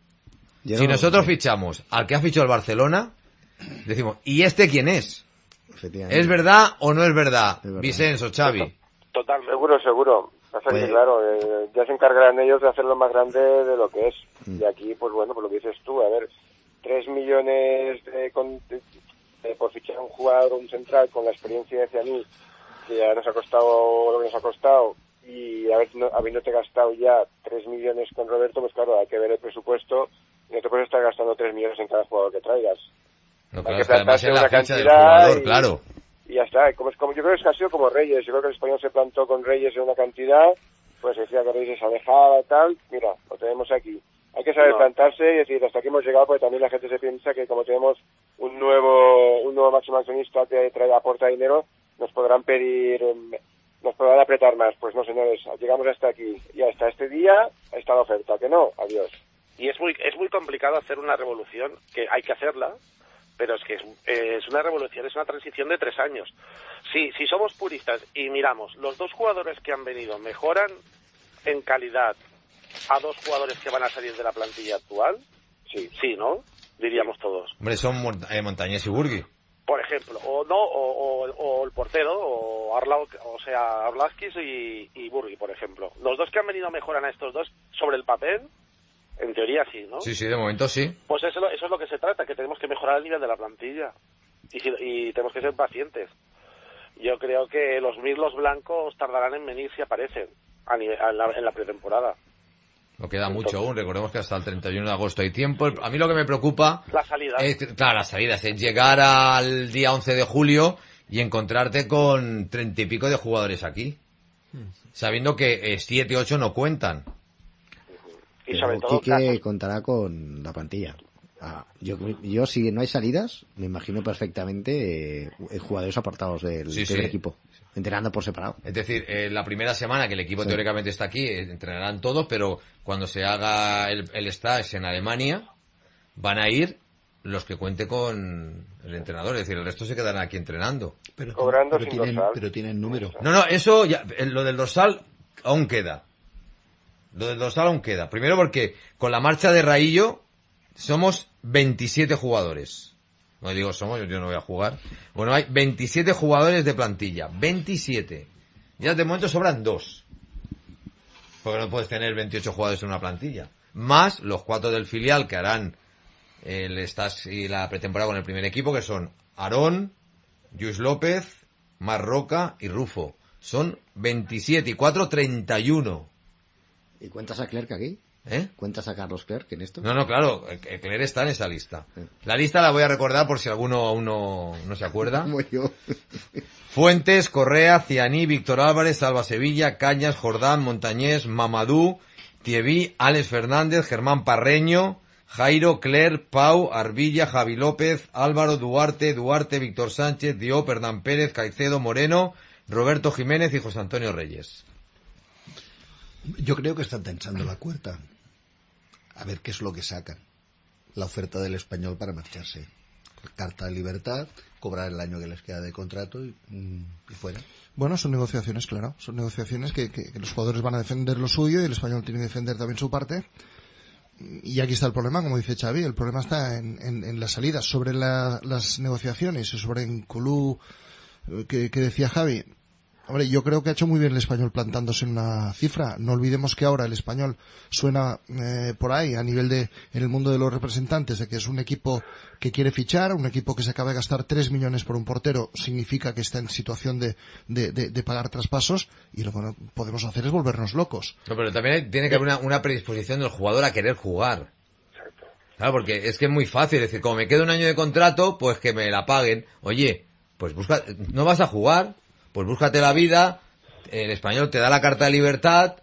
S10: Yo
S2: Si
S10: no-
S2: nosotros fichamos al que ha fichado el Barcelona, decimos, ¿y este quién es?
S10: Efectivamente.
S2: ¿Es verdad o no es verdad?
S10: Es verdad.
S2: Vicenzo, Xavi.
S9: Totalmente.
S8: Seguro, seguro. Pasa
S10: Pues-
S8: que, claro, eh, ya se encargarán ellos de hacerlo más grande de lo que es.
S10: Mm.
S8: Y aquí, pues bueno, pues lo que dices tú, a ver, tres millones de, con- de- de- por fichar a un jugador, un central, con la experiencia de Cianí, que ya nos ha costado lo que nos ha costado, y haber, no, habiéndote gastado ya tres millones con Roberto, pues claro, hay que ver el presupuesto, y no te puedes estar gastando tres millones en cada jugador que traigas.
S2: No,
S8: Hay
S2: claro,
S8: que
S2: es que además
S8: plantarse
S2: es la
S8: una
S2: ficha del
S8: cantidad
S2: jugador,
S8: y-
S2: claro.
S8: Y ya está, como, es como yo creo que ha sido como Reyes, yo creo que el español se plantó con Reyes en una cantidad, pues decía que Reyes se alejaba y tal, mira, lo tenemos aquí. Hay que saber
S9: No.
S8: plantarse y decir, hasta aquí hemos llegado, porque también la gente se piensa que como tenemos un nuevo un nuevo máximo accionista que trae aporta dinero, nos podrán pedir, em, nos podrán apretar más. Pues no, señores, llegamos hasta aquí. Y hasta este día está la oferta, que no, adiós.
S9: Y es muy es muy complicado hacer una revolución, que hay que hacerla, pero es que es, eh, es una revolución, es una transición de tres años. Si, si somos puristas y miramos, los dos jugadores que han venido mejoran en calidad a dos jugadores que van a salir de la plantilla actual,
S8: Sí.
S9: sí, ¿no? Diríamos todos.
S2: Hombre, son Mont- eh, Montañés y Burgui.
S9: Por ejemplo, o no, o, o, o el portero, o Arlau, o sea, Arlaskis y, y Burgui, por ejemplo. Los dos que han venido mejoran a estos dos sobre el papel, en teoría sí, ¿no?
S2: Sí, sí, de momento sí.
S9: Pues eso, es lo- eso es lo que se trata, que tenemos que mejorar el nivel de la plantilla. Y, si- y tenemos que ser pacientes. Yo creo que los mirlos blancos tardarán en venir si aparecen a nivel, a la- en la pretemporada.
S2: No queda mucho aún, recordemos que hasta el treinta y uno de agosto hay tiempo. A mí lo que me preocupa
S9: La salida.
S2: es, claro, las salidas, es llegar al día once de julio y encontrarte con treinta y pico de jugadores aquí. Sabiendo que eh, siete, ocho no cuentan.
S9: y
S10: Pero
S9: sobre todo
S10: Quique
S9: casos-
S10: contará con la plantilla. Ah, yo, yo, si no hay salidas, me imagino perfectamente eh, jugadores apartados del,
S2: Sí,
S10: del
S2: sí.
S10: equipo, entrenando por separado.
S2: Es decir, eh, la primera semana que el equipo
S10: Sí.
S2: teóricamente está aquí, eh, entrenarán todos, pero cuando se haga el, el stage en Alemania, van a ir los que cuente con el entrenador. Es decir, el resto se quedarán aquí entrenando.
S7: Pero,
S8: Cobrando
S7: pero
S8: sin
S7: tienen,
S8: dorsal.
S7: pero tienen número.
S2: No, no, eso, ya, eh, lo del dorsal aún queda. Lo del dorsal aún queda. Primero porque con la marcha de Raillo, somos veintisiete jugadores. No digo somos, yo no voy a jugar. Bueno, hay veintisiete jugadores de plantilla. veintisiete. Ya de momento sobran dos. Porque no puedes tener veintiocho jugadores en una plantilla. Más los cuatro del filial que harán el Stas y la pretemporada con el primer equipo, que son Aarón, Lluís López, Marc Roca y Rufo. Son veintisiete y cuatro, treinta y uno.
S10: ¿Y cuentas a Clerc aquí?
S2: ¿Eh?
S10: ¿Cuentas a Carlos Clerc en esto?
S2: No, no, claro, Clerc está en esa lista. La lista la voy a recordar por si alguno aún no, no se acuerda.
S10: Como yo.
S2: Fuentes, Correa, Cianí, Víctor Álvarez, Salva Sevilla, Cañas, Jordán, Montañés, Mamadou, Thieví, Alex Fernández, Germán Parreño, Jairo, Clerc, Pau, Arbilla, Javi López, Álvaro, Duarte, Duarte, Víctor Sánchez, Diop, Hernán Pérez, Caicedo, Moreno, Roberto Jiménez y José Antonio Reyes.
S7: Yo creo que están tensando la cuerda. A ver qué es lo que sacan. La oferta del Español para marcharse. Carta de libertad, cobrar el año que les queda de contrato y, y fuera.
S6: Bueno, son negociaciones, claro. Son negociaciones que, que, que los jugadores van a defender lo suyo y el Español tiene que defender también su parte. Y aquí está el problema, como dice Xavi. El problema está en, en, en las salidas. Sobre la, las negociaciones y sobre Nkoulou, que, que decía Javi. Hombre, yo creo que ha hecho muy bien el Español plantándose en una cifra. No olvidemos que ahora el Español suena eh, por ahí a nivel de, en el mundo de los representantes, de que es un equipo que quiere fichar, un equipo que se acaba de gastar tres millones por un portero, significa que está en situación de, de, de, de pagar traspasos, y lo que no podemos hacer es volvernos locos.
S2: No, pero también tiene que haber una, una predisposición del jugador a querer jugar. Claro, porque es que es muy fácil decir, como me queda un año de contrato, pues que me la paguen. Oye, pues busca, no vas a jugar, pues búscate la vida, el Español te da la carta de libertad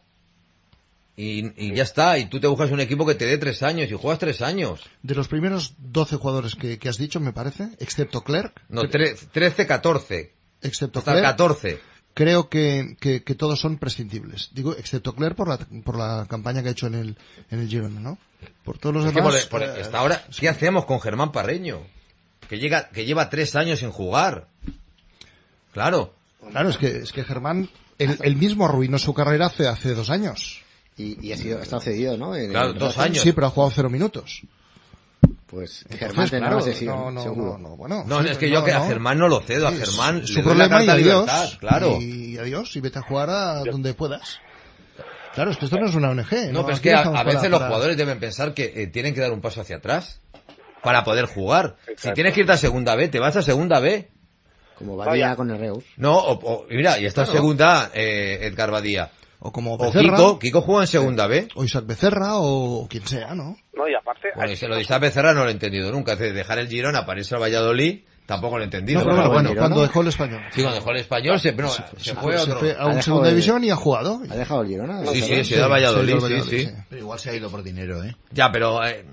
S2: y, y ya está, y tú te buscas un equipo que te dé tres años y juegas tres años.
S6: De los primeros doce jugadores que, que has dicho, me parece, excepto Clerc.
S2: No, tre, trece, catorce.
S6: Excepto
S2: hasta
S6: Clerc.
S2: catorce.
S6: Creo que, que, que todos son prescindibles. Digo, excepto Clerc por la, por la campaña que ha hecho en el, en el Girona, ¿no? Por todos los
S2: es
S6: demás.
S2: Que por, por, hasta ahora, ¿qué hacemos con Germán Parreño? Que llega, que lleva tres años sin jugar. Claro.
S6: Claro, es que, es que Germán, el, el mismo arruinó su carrera hace, hace dos años.
S10: Y, y ha sido, ha estado cedido, ¿no? En
S2: claro, dos años.
S6: Sí, pero ha jugado cero minutos.
S10: Pues
S6: Entonces,
S10: Germán tendrá
S6: claro,
S10: más sesión,
S6: no, no,
S10: seguro.
S6: No, no, bueno,
S2: no,
S6: sí,
S2: es que
S6: no,
S2: yo que
S6: no.
S2: a Germán no lo cedo, a
S6: Sí,
S2: Germán
S6: su
S2: le doy
S6: problema
S2: la carta
S6: y
S2: de
S6: adiós,
S2: libertad, claro.
S6: Y adiós, y vete a jugar a donde puedas. Claro, es que esto no es una O N G.
S2: No,
S6: no
S2: pero es
S6: aquí
S2: que a,
S6: estamos
S2: a veces
S6: para,
S2: los
S6: para...
S2: jugadores deben pensar que eh, tienen que dar un paso hacia atrás para poder jugar. Exacto. Si tienes que irte a segunda B, te vas a segunda B.
S10: Como Badía con el Reus.
S2: No, o, o, mira, y está en claro. segunda eh, Edgar Badía.
S6: O como
S2: Becerra, o Kiko, Kiko juega en segunda B.
S6: O Isaac Becerra, o quien sea, ¿no?
S9: No, y aparte...
S2: Bueno, lo de Isaac Becerra no lo he entendido nunca. Es decir, dejar el Girona para irse al Valladolid, tampoco lo he entendido.
S6: No, pero bueno, bueno cuando dejó el Español.
S2: Sí, cuando dejó el Español, se, no, se, se, se fue a otro...
S6: Se fue a una segunda el... división y ha jugado.
S10: ¿Ha dejado el Girona?
S2: Sí, sí, se ha ido al Valladolid, sí, sí, sí.
S7: Pero igual se ha ido por dinero, ¿eh?
S2: Ya, pero... Eh...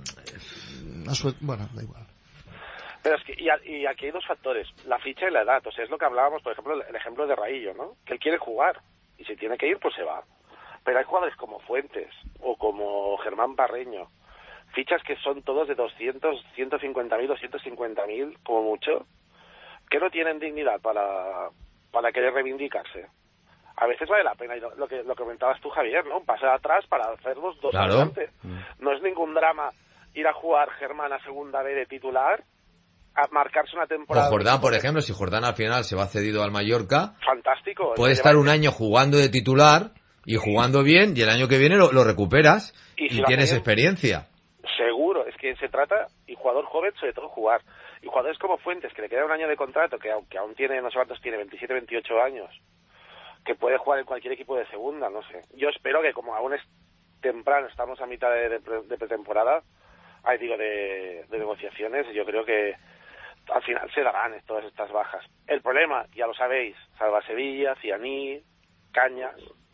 S6: Bueno, da igual.
S9: Pero es que, y, a, y aquí hay dos factores, la ficha y la edad. O sea, es lo que hablábamos, por ejemplo, el ejemplo de Raillo, ¿no? Que él quiere jugar, y si tiene que ir, pues se va. Pero hay jugadores como Fuentes, o como Germán Parreño, fichas que son todos de doscientos, ciento cincuenta mil, doscientos cincuenta mil, como mucho, que no tienen dignidad para, para querer reivindicarse. A veces vale la pena, y lo, lo que lo que comentabas tú, Javier, ¿no? Pasar atrás para hacerlos dos
S2: claro.
S9: adelante. No es ningún drama ir a jugar Germán a segunda B de titular, a marcarse una temporada.
S2: O Jordán, por ejemplo, si Jordán al final se va cedido al Mallorca,
S9: fantástico.
S2: Puede estar un año jugando de titular y jugando bien, y el año que viene lo, lo recuperas y, si y tienes bien, experiencia.
S9: Seguro, es que se trata, y jugador joven sobre todo jugar. Y jugadores como Fuentes, que le queda un año de contrato, que aunque aún tiene, no sé cuántos tiene, veintisiete, veintiocho años, que puede jugar en cualquier equipo de segunda, no sé. Yo espero que como aún es temprano, estamos a mitad de, de, de pretemporada, ahí digo, de, de negociaciones, yo creo que al final se darán todas estas bajas. El problema, ya lo sabéis, Salva Sevilla, Cianí, Cañas,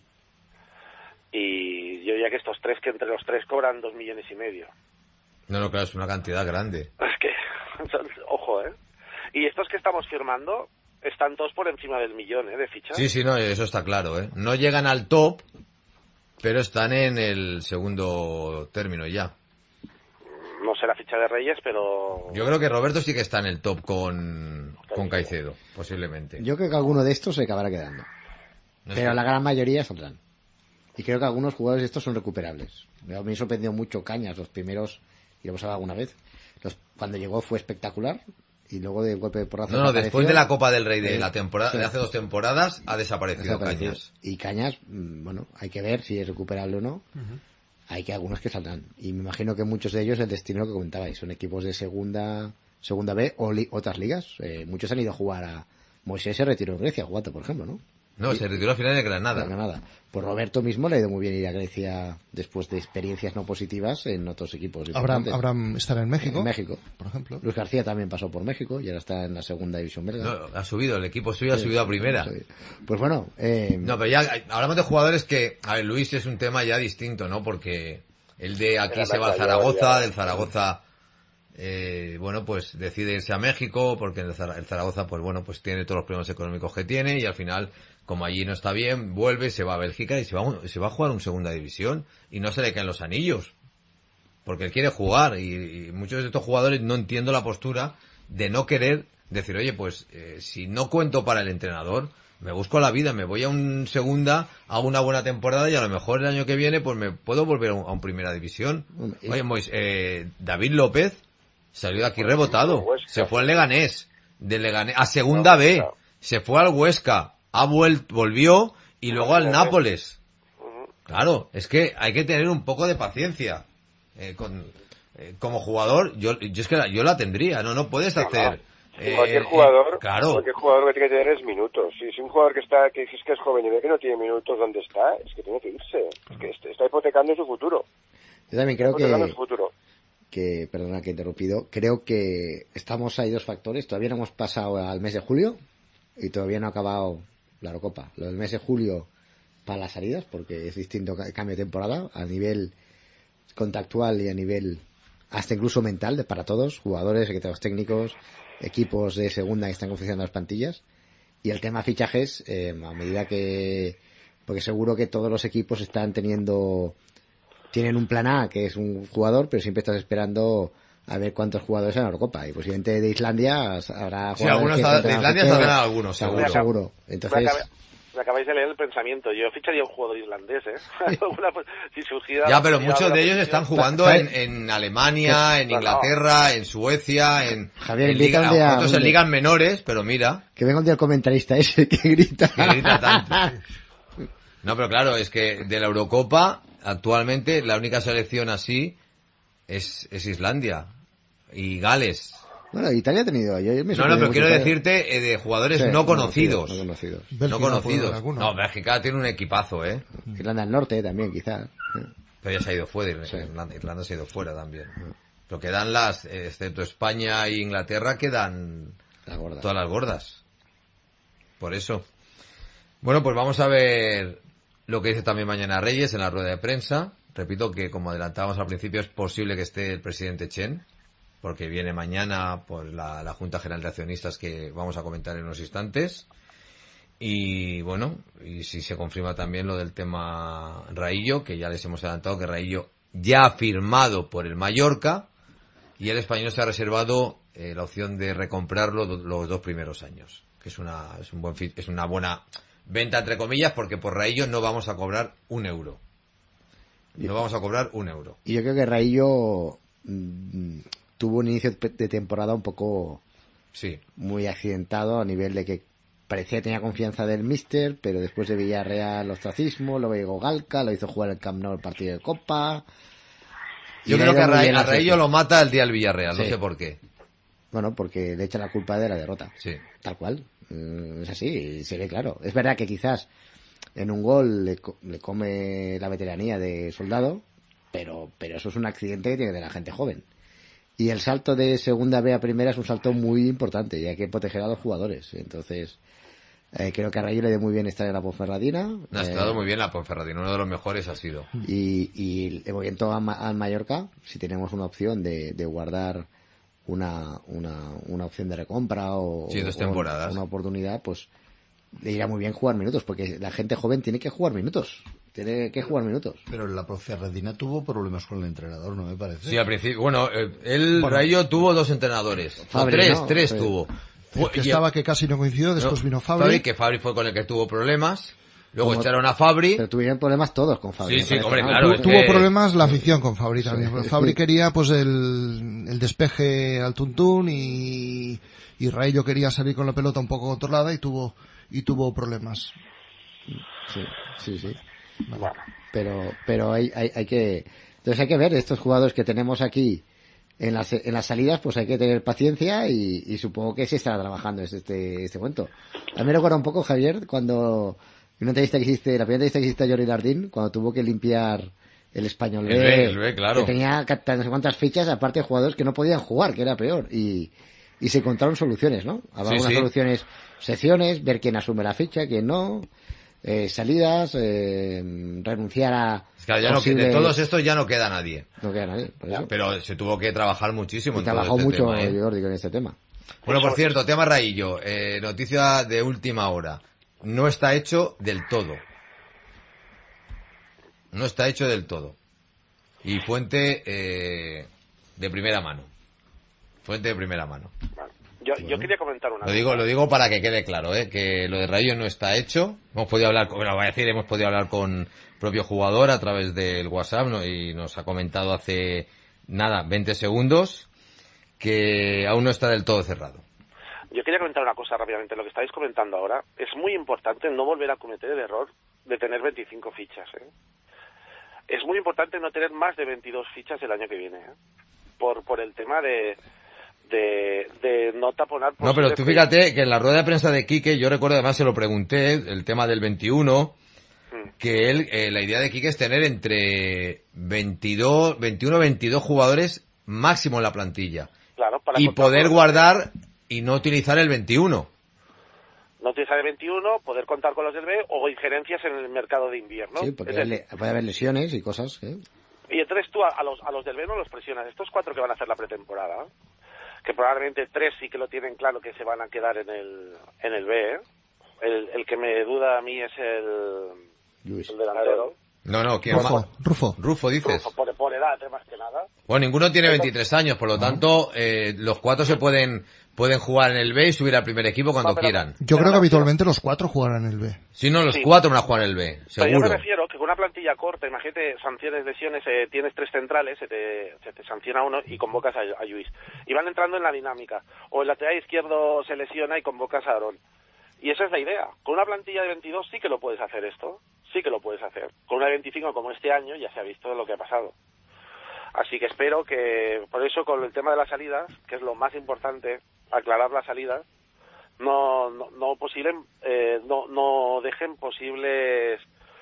S9: y yo diría que estos tres, que entre los tres cobran dos millones y medio.
S2: No, no, claro, es una cantidad grande.
S9: Es que, ojo, ¿eh? Y estos que estamos firmando están todos por encima del millón, ¿eh? De fichas.
S2: Sí, sí, no, eso está claro, ¿eh? No llegan al top, pero están en el segundo término ya.
S9: No sé la ficha de Reyes, pero...
S2: Yo creo que Roberto sí que está en el top con, con Caicedo, posiblemente.
S10: Yo creo que alguno de estos se acabará quedando. No pero que... la gran mayoría saldrán. Y creo que algunos jugadores de estos son recuperables. A mí me sorprendió mucho Cañas, los primeros y lo hemos hablado alguna vez. Los, cuando llegó fue espectacular, y luego de golpe de porrazo...
S2: No, no, después de la Copa del Rey de
S10: eh,
S2: la temporada,
S10: sí.
S2: de hace dos temporadas, ha desaparecido,
S10: desaparecido.
S2: Cañas.
S10: Y Cañas, bueno, hay que ver si es recuperable o no.
S6: Uh-huh.
S10: Hay que algunos que saldrán. Y me imagino que muchos de ellos, el destino que comentabais, son equipos de segunda segunda B o li, otras ligas. Eh, muchos han ido a jugar a... Moisés se retiró en Grecia jugando, por ejemplo, ¿no?
S2: No,
S10: y,
S2: se retiró al final de Granada.
S10: De Granada. Pues Roberto mismo le ha ido muy bien ir a Grecia después de experiencias no positivas en otros equipos.
S6: Abraham, Abraham estará en México.
S10: En México,
S6: por ejemplo.
S10: Luis García también pasó por México y ahora está en la segunda división belga.
S2: No, ha subido, el equipo suyo ha subido a primera.
S10: Pues bueno, eh...
S2: No, pero ya hablamos de jugadores que, a ver, Luis es un tema ya distinto, ¿no? Porque el de aquí se va al Zaragoza, del Zaragoza, eh, bueno, pues decide irse a México, porque el Zaragoza, pues bueno, pues tiene todos los problemas económicos que tiene, y al final, como allí no está bien, vuelve, se va a Bélgica y se va, se va a jugar en segunda división, y no se le caen los anillos, porque él quiere jugar, y, y muchos de estos jugadores no entiendo la postura de no querer decir, oye, pues, eh, si no cuento para el entrenador, me busco la vida, me voy a un segunda, hago una buena temporada y a lo mejor el año que viene pues me puedo volver a un, a un primera división. Oye, Mois, eh, David López salió de aquí rebotado, se fue al Leganés, de Leganés a segunda B, se fue al Huesca, ha vuelto, volvió y luego al Nápoles. Claro, es que hay que tener un poco de paciencia. Eh, con, eh, como jugador, yo, yo es que la, yo la tendría, no, no puedes hacer...
S8: Eh, cualquier jugador,
S2: eh, claro.
S8: cualquier jugador que tiene que tener es minutos. Si es un jugador que está, que dices que es joven y ve que no tiene minutos donde está, es que tiene que irse. Es que está hipotecando su futuro.
S10: Yo también creo
S8: está
S10: que,
S8: su futuro.
S10: que, perdona que he interrumpido, creo que estamos, hay dos factores. Todavía no hemos pasado al mes de julio y todavía no ha acabado la Eurocopa. Lo del mes de julio para las salidas, porque es distinto el cambio de temporada a nivel contactual y a nivel hasta incluso mental de, para todos, jugadores, secretarios técnicos, equipos de segunda que están confeccionando las plantillas, y el tema fichajes, eh, a medida que, porque seguro que todos los equipos están teniendo, tienen un plan A, que es un jugador, pero siempre estás esperando a ver cuántos jugadores en la Eurocopa, y posiblemente de Islandia habrá jugadores.
S2: Sí, algunos
S10: que
S2: de Islandia saldrán algunos, seguro.
S10: seguro. Entonces,
S9: me acabáis de leer el pensamiento. Yo ficharía un jugador islandés, ¿eh? si surgiera
S2: ya, pero
S9: la
S2: muchos de ellos
S9: posición.
S2: están jugando en, en Alemania, en Inglaterra, en Suecia, en,
S10: Javier,
S2: en, liga,
S10: día,
S2: otros en ligas menores, pero mira.
S10: Que venga un día el comentarista ese que grita.
S2: Que grita tanto. No, pero claro, es que de la Eurocopa, actualmente, la única selección así es, es Islandia y Gales.
S10: Bueno, Italia ha tenido... Yo, yo me
S2: no, no, pero quiero
S10: Italia.
S2: decirte eh, de jugadores
S10: sí,
S2: no conocidos.
S10: No conocidos.
S2: No conocidos. No, Bélgica tiene un equipazo, ¿eh?
S10: Irlanda del Norte también, quizás.
S2: Pero ya se ha ido fuera. Sí. Irlanda, Irlanda se ha ido fuera también. Lo que dan las, excepto España e Inglaterra, quedan
S10: la gorda.
S2: Todas las gordas. Por eso. Bueno, pues vamos a ver lo que dice también mañana Reyes en la rueda de prensa. Repito que, como adelantábamos al principio, es posible que esté el presidente Chen, porque viene mañana por la, la Junta General de Accionistas que vamos a comentar en unos instantes. Y bueno, y si se confirma también lo del tema Raillo, que ya les hemos adelantado que Raillo ya ha firmado por el Mallorca y el Español se ha reservado eh, la opción de recomprarlo do, los dos primeros años, que es una es un buen es una buena venta entre comillas, porque por Raillo no vamos a cobrar un euro. No vamos a cobrar un euro.
S10: Y yo creo que Raillo mmm, tuvo un inicio de temporada un poco
S2: sí.
S10: muy accidentado a nivel de que parecía que tenía confianza del míster, pero después de Villarreal ostracismo, luego llegó Galca, lo hizo jugar el Camp Nou el partido de Copa.
S2: Yo creo que a, Ra a Raillo lo mata el día del Villarreal, sí. No sé por qué.
S10: Bueno, porque le echa la culpa de la derrota.
S2: Sí.
S10: Tal cual. Es así, se ve claro. Es verdad que quizás en un gol le, le come la veteranía de Soldado, pero, pero eso es un accidente que tiene de la gente joven. Y el salto de segunda B a primera es un salto muy importante y hay que proteger a los jugadores. Entonces, eh, creo que a Rayo le dio muy bien estar en la Ponferradina.
S2: Ha estado eh, muy bien la Ponferradina, uno de los mejores ha sido.
S10: Y, y le voy en todo al Mallorca, si tenemos una opción de, de guardar una, una, una opción de recompra o,
S2: sí, dos
S10: o
S2: temporadas.
S10: una oportunidad, pues le irá muy bien jugar minutos, porque la gente joven tiene que jugar minutos. Tiene que jugar minutos.
S7: Pero la Ponferradina tuvo problemas con el entrenador, ¿no me parece?
S2: Sí, al principio. Bueno, el
S6: bueno,
S2: Rayo tuvo dos entrenadores.
S10: Fabri,
S2: tres,
S10: ¿no?
S2: tres
S10: sí.
S2: tuvo.
S6: El que estaba que casi no coincidió, después
S2: no,
S6: vino Fabri.
S2: Fabri. Que Fabri fue con el que tuvo problemas. Luego
S10: Como-
S2: echaron a Fabri.
S10: Pero tuvieron problemas todos con Fabri.
S2: Sí,
S10: me
S2: sí,
S10: parece,
S2: hombre,
S10: ¿no?
S2: claro,
S6: Tu-
S2: es
S6: tuvo
S2: que-
S6: problemas la afición con Fabri también.
S10: Sí.
S6: Fabri quería pues el, el despeje al tuntún y, y Raillo quería salir con la pelota un poco controlada y tuvo y tuvo problemas.
S10: Sí, sí, sí. Pero, pero hay, hay, hay que, entonces hay que ver estos jugadores que tenemos aquí en las, en las salidas, pues hay que tener paciencia y, y supongo que se estará trabajando este, este cuento. A mí me recuerda un poco, Javier, cuando, en una entrevista que hiciste, la primera entrevista que hiciste a Jordi Lardín, cuando tuvo que limpiar el Español
S2: El
S10: B,
S2: B, el B, claro.
S10: que tenía no sé cuántas fichas, aparte de jugadores que no podían jugar, que era peor, y, y se encontraron soluciones, ¿no? Habrá
S2: Sí,
S10: algunas
S2: sí.
S10: soluciones, secciones, ver quién asume la ficha, quién no, eh, salidas, eh, renunciar a...
S2: Es que ya no,
S10: posibles-
S2: de todos estos ya no queda nadie.
S10: No queda nadie, por eso.
S2: Pero se tuvo que trabajar muchísimo
S10: Y
S2: en todo
S10: trabajó
S2: este
S10: mucho
S2: tema, ¿eh?
S10: Jordi con este tema.
S2: Bueno, por cierto, tema Raillo, eh, noticia de última hora. No está hecho del todo. No está hecho del todo. Y fuente eh, de primera mano. Fuente de primera mano.
S9: Vale. Yo, yo quería comentar una
S2: Lo digo,
S9: cosa.
S2: lo digo para que quede claro, ¿eh? Que lo de Raillo no está hecho. Hemos podido hablar, con, bueno, voy a decir, hemos podido hablar con el propio jugador a través del WhatsApp, ¿no? Y nos ha comentado hace nada, veinte segundos, que aún no está del todo cerrado.
S9: Yo quería comentar una cosa rápidamente. Lo que estáis comentando ahora es muy importante no volver a cometer el error de tener veinticinco fichas, ¿eh? Es muy importante no tener más de veintidós fichas el año que viene, ¿eh? Por, por el tema de, de, de no taponar...
S2: No, pero tú
S9: posibles-
S2: fíjate que en la rueda de prensa de Quique, yo recuerdo, además se lo pregunté, el tema del veintiuno, que él, eh, la idea de Quique es tener entre veintidós, veintiuno, veintidós jugadores máximo en la plantilla.
S9: Claro, para
S2: Y
S9: contar
S2: poder
S9: con-
S2: guardar y no utilizar el veintiuno.
S9: No utilizar el veintiuno, poder contar con los del B o injerencias en el mercado de invierno.
S10: Sí, porque
S9: Es decir,
S10: le- puede haber lesiones y cosas, ¿eh?
S9: Y entonces tú a, a los a los del B no los presionas. Estos cuatro que van a hacer la pretemporada, que probablemente tres sí que lo tienen claro que se van a quedar en el en el B, ¿eh? El, el que me duda a mí es el,
S10: Luis.
S9: el delantero.
S2: No, no, ¿quién
S6: Rufo,
S2: más?
S6: Rufo.
S2: Rufo, dices.
S9: Rufo, por, por edad, eh, más que nada.
S2: Bueno, ninguno tiene veintitrés años, por lo tanto, eh, los cuatro se pueden pueden jugar en el B y subir al primer equipo cuando
S9: No, pero-
S2: quieran.
S6: Yo creo que habitualmente los cuatro jugarán en el B.
S2: Si no, los
S9: Sí.
S2: cuatro van a jugar en el B,
S9: Pero yo me
S2: seguro.
S9: refiero que con una plantilla corta, imagínate sanciones, lesiones, eh, tienes tres centrales, se te, se te sanciona uno y convocas a, a Luis. Y van entrando en la dinámica. O el lateral izquierdo se lesiona y convocas a Aarón. Y esa es la idea. Con una plantilla de veintidós sí que lo puedes hacer esto. Sí que lo puedes hacer. Con una de veinticinco como este año ya se ha visto lo que ha pasado. Así que espero que, por eso con el tema de las salidas, que es lo más importante, aclarar las salidas, no no, no posible, eh, no, no dejen posibles,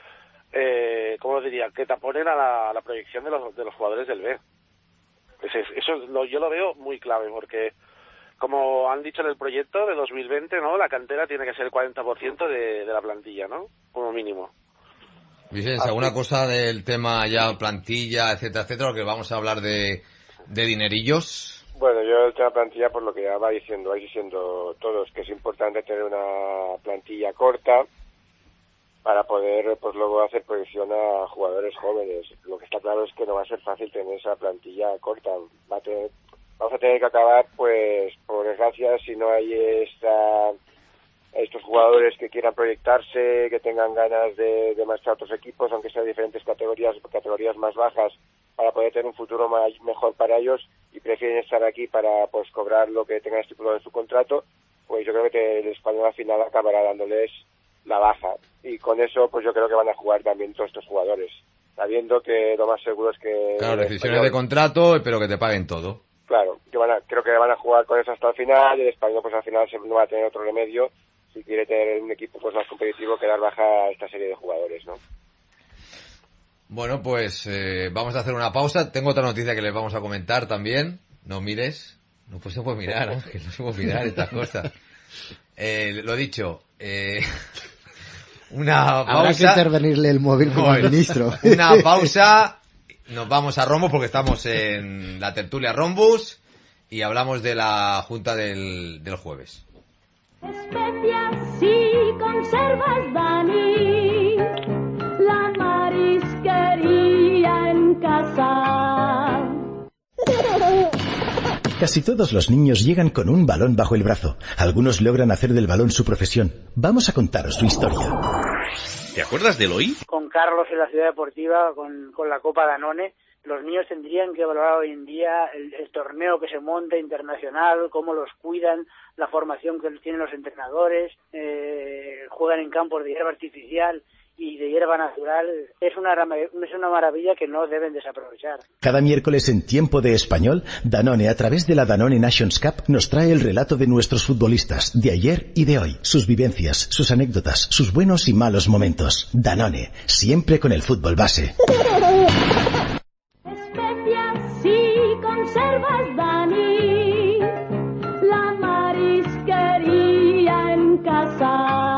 S9: eh, ¿cómo lo diría?, que taponen a la, a la proyección de los, de los jugadores del B. Eso, es- eso es lo, yo lo veo muy clave, porque como han dicho en el proyecto de dos mil veinte, ¿no?, la cantera tiene que ser el cuarenta por ciento de, de la plantilla, ¿no?, como mínimo.
S2: Vicente, ¿alguna cosa del tema ya plantilla, etcétera, etcétera, porque vamos a hablar de, de dinerillos?
S8: Bueno, yo el tema plantilla, por lo que ya va diciendo, vais diciendo todos, que es importante tener una plantilla corta para poder, pues luego hacer proyección a jugadores jóvenes. Lo que está claro es que no va a ser fácil tener esa plantilla corta. Va a tener, vamos a tener que acabar, pues, por desgracia, si no hay esta, estos jugadores que quieran proyectarse, que tengan ganas de, de marchar a otros equipos, aunque sean diferentes categorías, categorías más bajas, para poder tener un futuro más, mejor para ellos, y prefieren estar aquí para, pues, cobrar lo que tengan estipulado en su contrato, pues yo creo que el Español al final acabará dándoles la baja. Y con eso, pues yo creo que van a jugar también todos estos jugadores, sabiendo que lo más seguro es que...
S2: Claro,
S8: el
S2: decisiones
S8: Español-
S2: de contrato, pero que te paguen todo.
S8: Claro, que van a, creo que van a jugar con eso hasta el final, y el Español pues al final se- no va a tener otro remedio, si quiere tener un equipo pues más competitivo, que dar baja a esta serie de jugadores, ¿no?
S2: Bueno, pues eh, vamos a hacer una pausa. Tengo otra noticia que les vamos a comentar también. No mires. No pues se puede mirar, Ángel, no se puede mirar estas cosas. Eh, lo dicho, eh, una
S10: Habrá que
S2: pausa.
S10: intervenirle el móvil como
S2: Bueno,
S10: ministro.
S2: Una pausa. Nos vamos a Rombus porque estamos en la tertulia Rombus y hablamos de la junta del, del jueves.
S3: Especias y conservas, Dani, la marisquería en casa.
S11: Casi todos los niños llegan con un balón bajo el brazo. Algunos logran hacer del balón su profesión. Vamos a contaros su historia.
S5: ¿Te acuerdas de Eloy?
S12: Con Carlos en la Ciudad Deportiva, con, con la Copa Danone, los niños tendrían que valorar hoy en día el, el torneo que se monta internacional, cómo los cuidan, la formación que tienen los entrenadores, eh, juegan en campos de hierba artificial y de hierba natural. Es una, es una maravilla que no deben desaprovechar.
S11: Cada miércoles en Tiempo de Español, Danone, a través de la Danone Nations Cup, nos trae el relato de nuestros futbolistas, de ayer y de hoy, sus vivencias, sus anécdotas, sus buenos y malos momentos. Danone, siempre con el fútbol base.
S3: Especias y conservas, Dani, la marisquería en casa.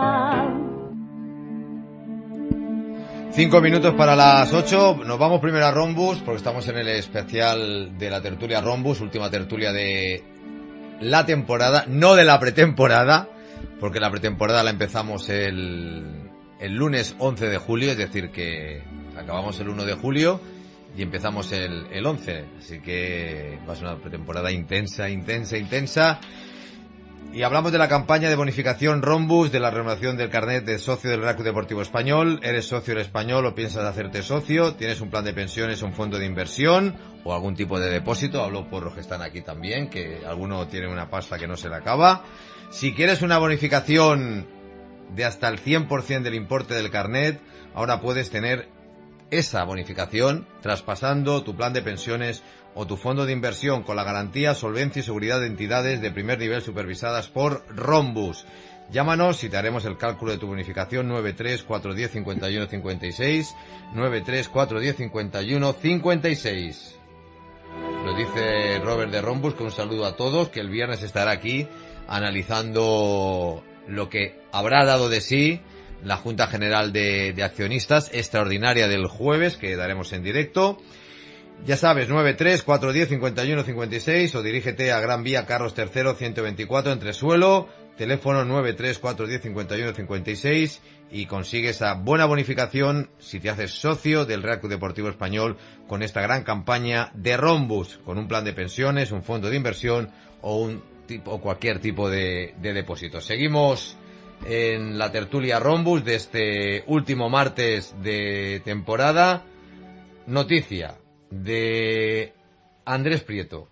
S2: Cinco minutos para las ocho. Nos vamos primero a Rombus, porque estamos en el especial de la tertulia Rombus, última tertulia de la temporada, no de la pretemporada, porque la pretemporada la empezamos el, el lunes once de julio, es decir que acabamos el uno de julio y empezamos el, el once, así que va a ser una pretemporada intensa, intensa, intensa. Y hablamos de la campaña de bonificación Rombus, de la renovación del carnet de socio del Real Club Deportivo Español. ¿Eres socio del Español o piensas hacerte socio? ¿Tienes un plan de pensiones, un fondo de inversión o algún tipo de depósito? Hablo por los que están aquí también, que alguno tiene una pasta que no se le acaba. Si quieres una bonificación de hasta el cien por ciento del importe del carnet, ahora puedes tener esa bonificación traspasando tu plan de pensiones o tu fondo de inversión con la garantía, solvencia y seguridad de entidades de primer nivel supervisadas por Rombus. Llámanos y te haremos el cálculo de tu bonificación. Nueve tres cuatro uno cero cinco uno cinco seis, nueve tres cuatro uno cero cinco uno cinco seis. Lo dice Robert de Rombus, con un saludo a todos, que el viernes estará aquí analizando lo que habrá dado de sí la Junta General de, de Accionistas extraordinaria del jueves, que daremos en directo. Ya sabes, nueve tres cuatro uno cero cinco uno cinco seis o dirígete a Gran Vía Carlos tercero ciento veinticuatro Entresuelo, teléfono nueve tres cuatro uno cero cinco uno cinco seis y consigue esa buena bonificación si te haces socio del Real Club Deportivo Español con esta gran campaña de Rombus, con un plan de pensiones, un fondo de inversión o un tipo o cualquier tipo de, de depósito. Seguimos en la tertulia Rombus de este último martes de temporada. Noticia de Andrés Prieto.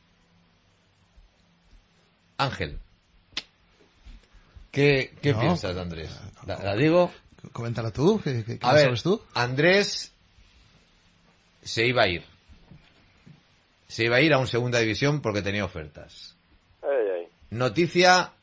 S2: Ángel, ¿qué, qué
S6: no,
S2: piensas de Andrés? ¿La, la digo?
S6: Coméntala tú, ¿qué, qué, qué
S2: a ver,
S6: sabes tú?
S2: Andrés se iba a ir. Se iba a ir a un segunda división porque tenía ofertas.
S8: Ay, ay.
S2: Noticia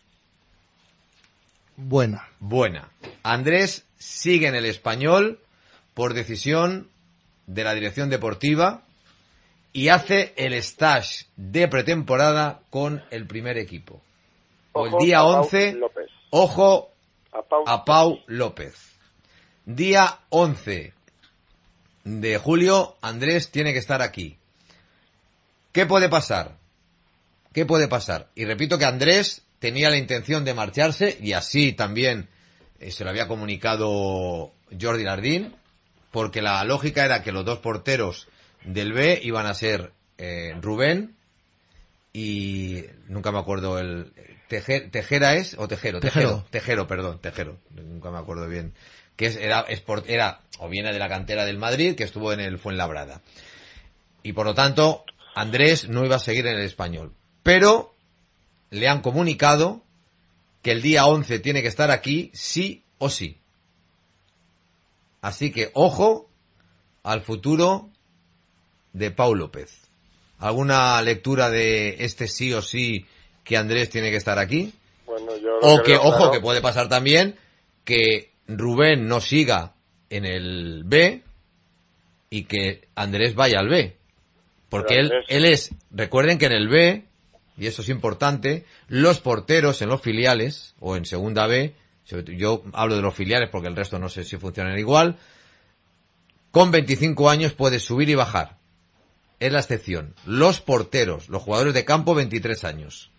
S6: buena.
S2: Buena. Andrés sigue en el Español por decisión de la dirección deportiva y hace el stage de pretemporada con el primer equipo. O el día once, ojo
S8: a Pau.
S2: a Pau López. Día once de julio, Andrés tiene que estar aquí. ¿Qué puede pasar? ¿Qué puede pasar? Y repito que Andrés tenía la intención de marcharse y así también eh, se lo había comunicado Jordi Lardín, porque la lógica era que los dos porteros del B iban a ser eh, Rubén y nunca me acuerdo el Tejer, Tejera es o Tejero, Tejero, Tejero, Tejero, perdón, Tejero, nunca me acuerdo bien, que es, era, esport, era o viene de la cantera del Madrid, que estuvo en el Fuenlabrada y por lo tanto Andrés no iba a seguir en el Español, pero le han comunicado que el día once tiene que estar aquí sí o sí. Así que ojo al futuro de Pau López. ¿Alguna lectura de este sí o sí que Andrés tiene que estar aquí?
S8: Bueno, yo
S2: o que,
S8: creo,
S2: ojo,
S8: claro.
S2: que puede pasar también que Rubén no siga en el B y que Andrés vaya al B. Porque él,
S8: Andrés...
S2: él es, recuerden que en el B, y eso es importante, los porteros en los filiales, o en segunda B, yo hablo de los filiales porque el resto no sé si funcionan igual, con veinticinco años puedes subir y bajar. Es la excepción. Los porteros, los jugadores de campo, veintitrés años.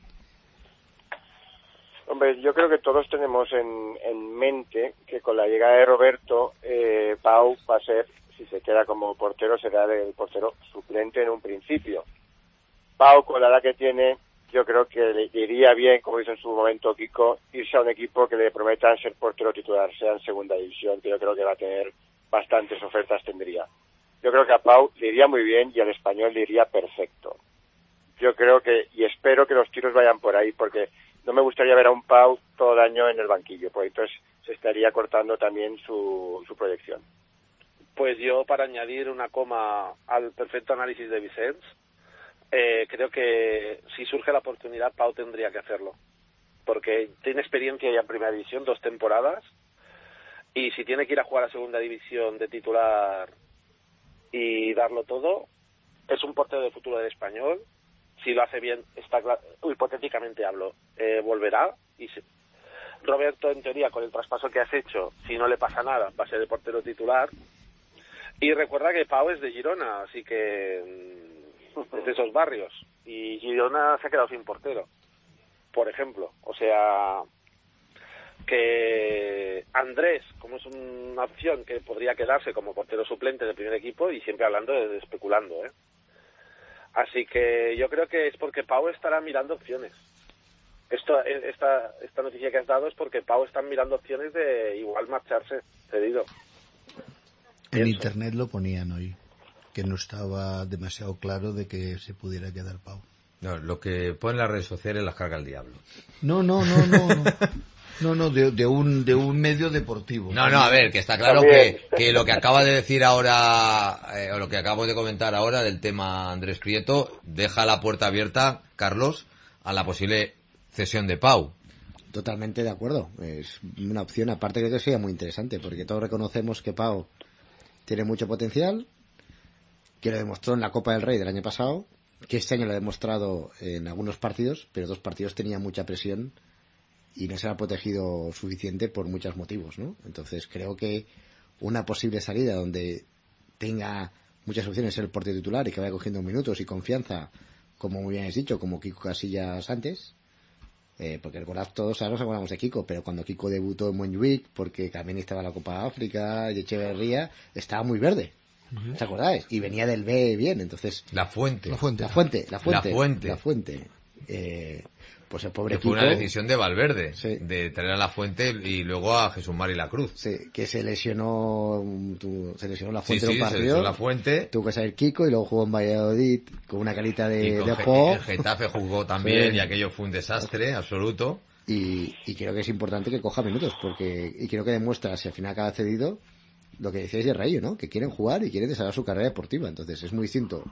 S8: Hombre, yo creo que todos tenemos en, en mente que con la llegada de Roberto, eh, Pau va a ser, si se queda como portero, será el portero suplente en un principio. Pau, con la edad que tiene, yo creo que le iría bien, como hizo en su momento Kiko, irse a un equipo que le prometan ser portero titular, sea en segunda división, que yo creo que va a tener bastantes ofertas, tendría. Yo creo que a Pau le iría muy bien y al Español le iría perfecto. Yo creo que, y espero que los tiros vayan por ahí, porque no me gustaría ver a un Pau todo el año en el banquillo, porque entonces se estaría cortando también su, su proyección.
S9: Pues yo, para añadir una coma al perfecto análisis de Vicens, eh, creo que si surge la oportunidad, Pau tendría que hacerlo. Porque tiene experiencia ya en Primera División, dos temporadas, y si tiene que ir a jugar a Segunda División de titular y darlo todo, es un portero de futuro del Español. Si lo hace bien, está claro, hipotéticamente hablo, eh, volverá. Y se... Roberto, en teoría, con el traspaso que has hecho, si no le pasa nada, va a ser el portero titular. Y recuerda que Pau es de Girona, así que es de esos barrios. Y Girona se ha quedado sin portero, por ejemplo. O sea, que Andrés, como es una opción que podría quedarse como portero suplente del primer equipo, y siempre hablando de, de especulando, ¿eh? Así que yo creo que es porque Pau estará mirando opciones. Esto, esta, esta noticia que has dado es porque Pau está mirando opciones de igual marcharse cedido.
S7: En internet lo ponían hoy, que no estaba demasiado claro de que se pudiera quedar Pau.
S2: No, lo que pone en las redes sociales las carga el diablo.
S7: No, no, no, no, no. No, no, de, de un de un medio deportivo.
S2: No, no, a ver, que está claro que, que lo que acaba de decir ahora, eh, o lo que acabo de comentar ahora del tema Andrés Prieto, deja la puerta abierta, Carlos, a la posible cesión de Pau.
S10: Totalmente de acuerdo. Es una opción, aparte que sería muy interesante, porque todos reconocemos que Pau tiene mucho potencial, que lo demostró en la Copa del Rey del año pasado, que este año lo ha demostrado en algunos partidos, pero dos partidos tenía mucha presión y no se ha protegido suficiente por muchos motivos, ¿no? Entonces creo que una posible salida donde tenga muchas opciones ser el portero titular y que vaya cogiendo minutos y confianza, como muy bien has dicho, como Kiko Casillas antes, eh, porque recordad, todos ahora nos acordamos de Kiko, pero cuando Kiko debutó en Montjuic, porque también estaba en la Copa de África y Echeverría, estaba muy verde. Uh-huh. ¿Os acordáis? Y venía del B bien, entonces...
S2: La Fuente.
S10: La Fuente. La Fuente. La Fuente.
S2: La Fuente.
S10: La Fuente. Eh, pues el pobre
S2: que fue
S10: Kiko,
S2: una decisión de Valverde,
S10: sí,
S2: de traer a La Fuente y luego a Jesús Mari La Cruz.
S10: Sí, que se lesionó, tu, se lesionó La Fuente
S2: sí,
S10: en
S2: sí,
S10: un partido.
S2: Se lesionó La Fuente.
S10: Tuvo que salir Kiko y luego jugó en Valladolid con una carita de, de
S2: Ge-
S10: juego.
S2: El Getafe jugó también, sí, y aquello fue un desastre absoluto.
S10: Y, y creo que es importante que coja minutos, porque y creo que demuestra, si al final acaba cedido, lo que decíais de Rayo, ¿no? Que quieren jugar y quieren desarrollar su carrera deportiva. Entonces es muy distinto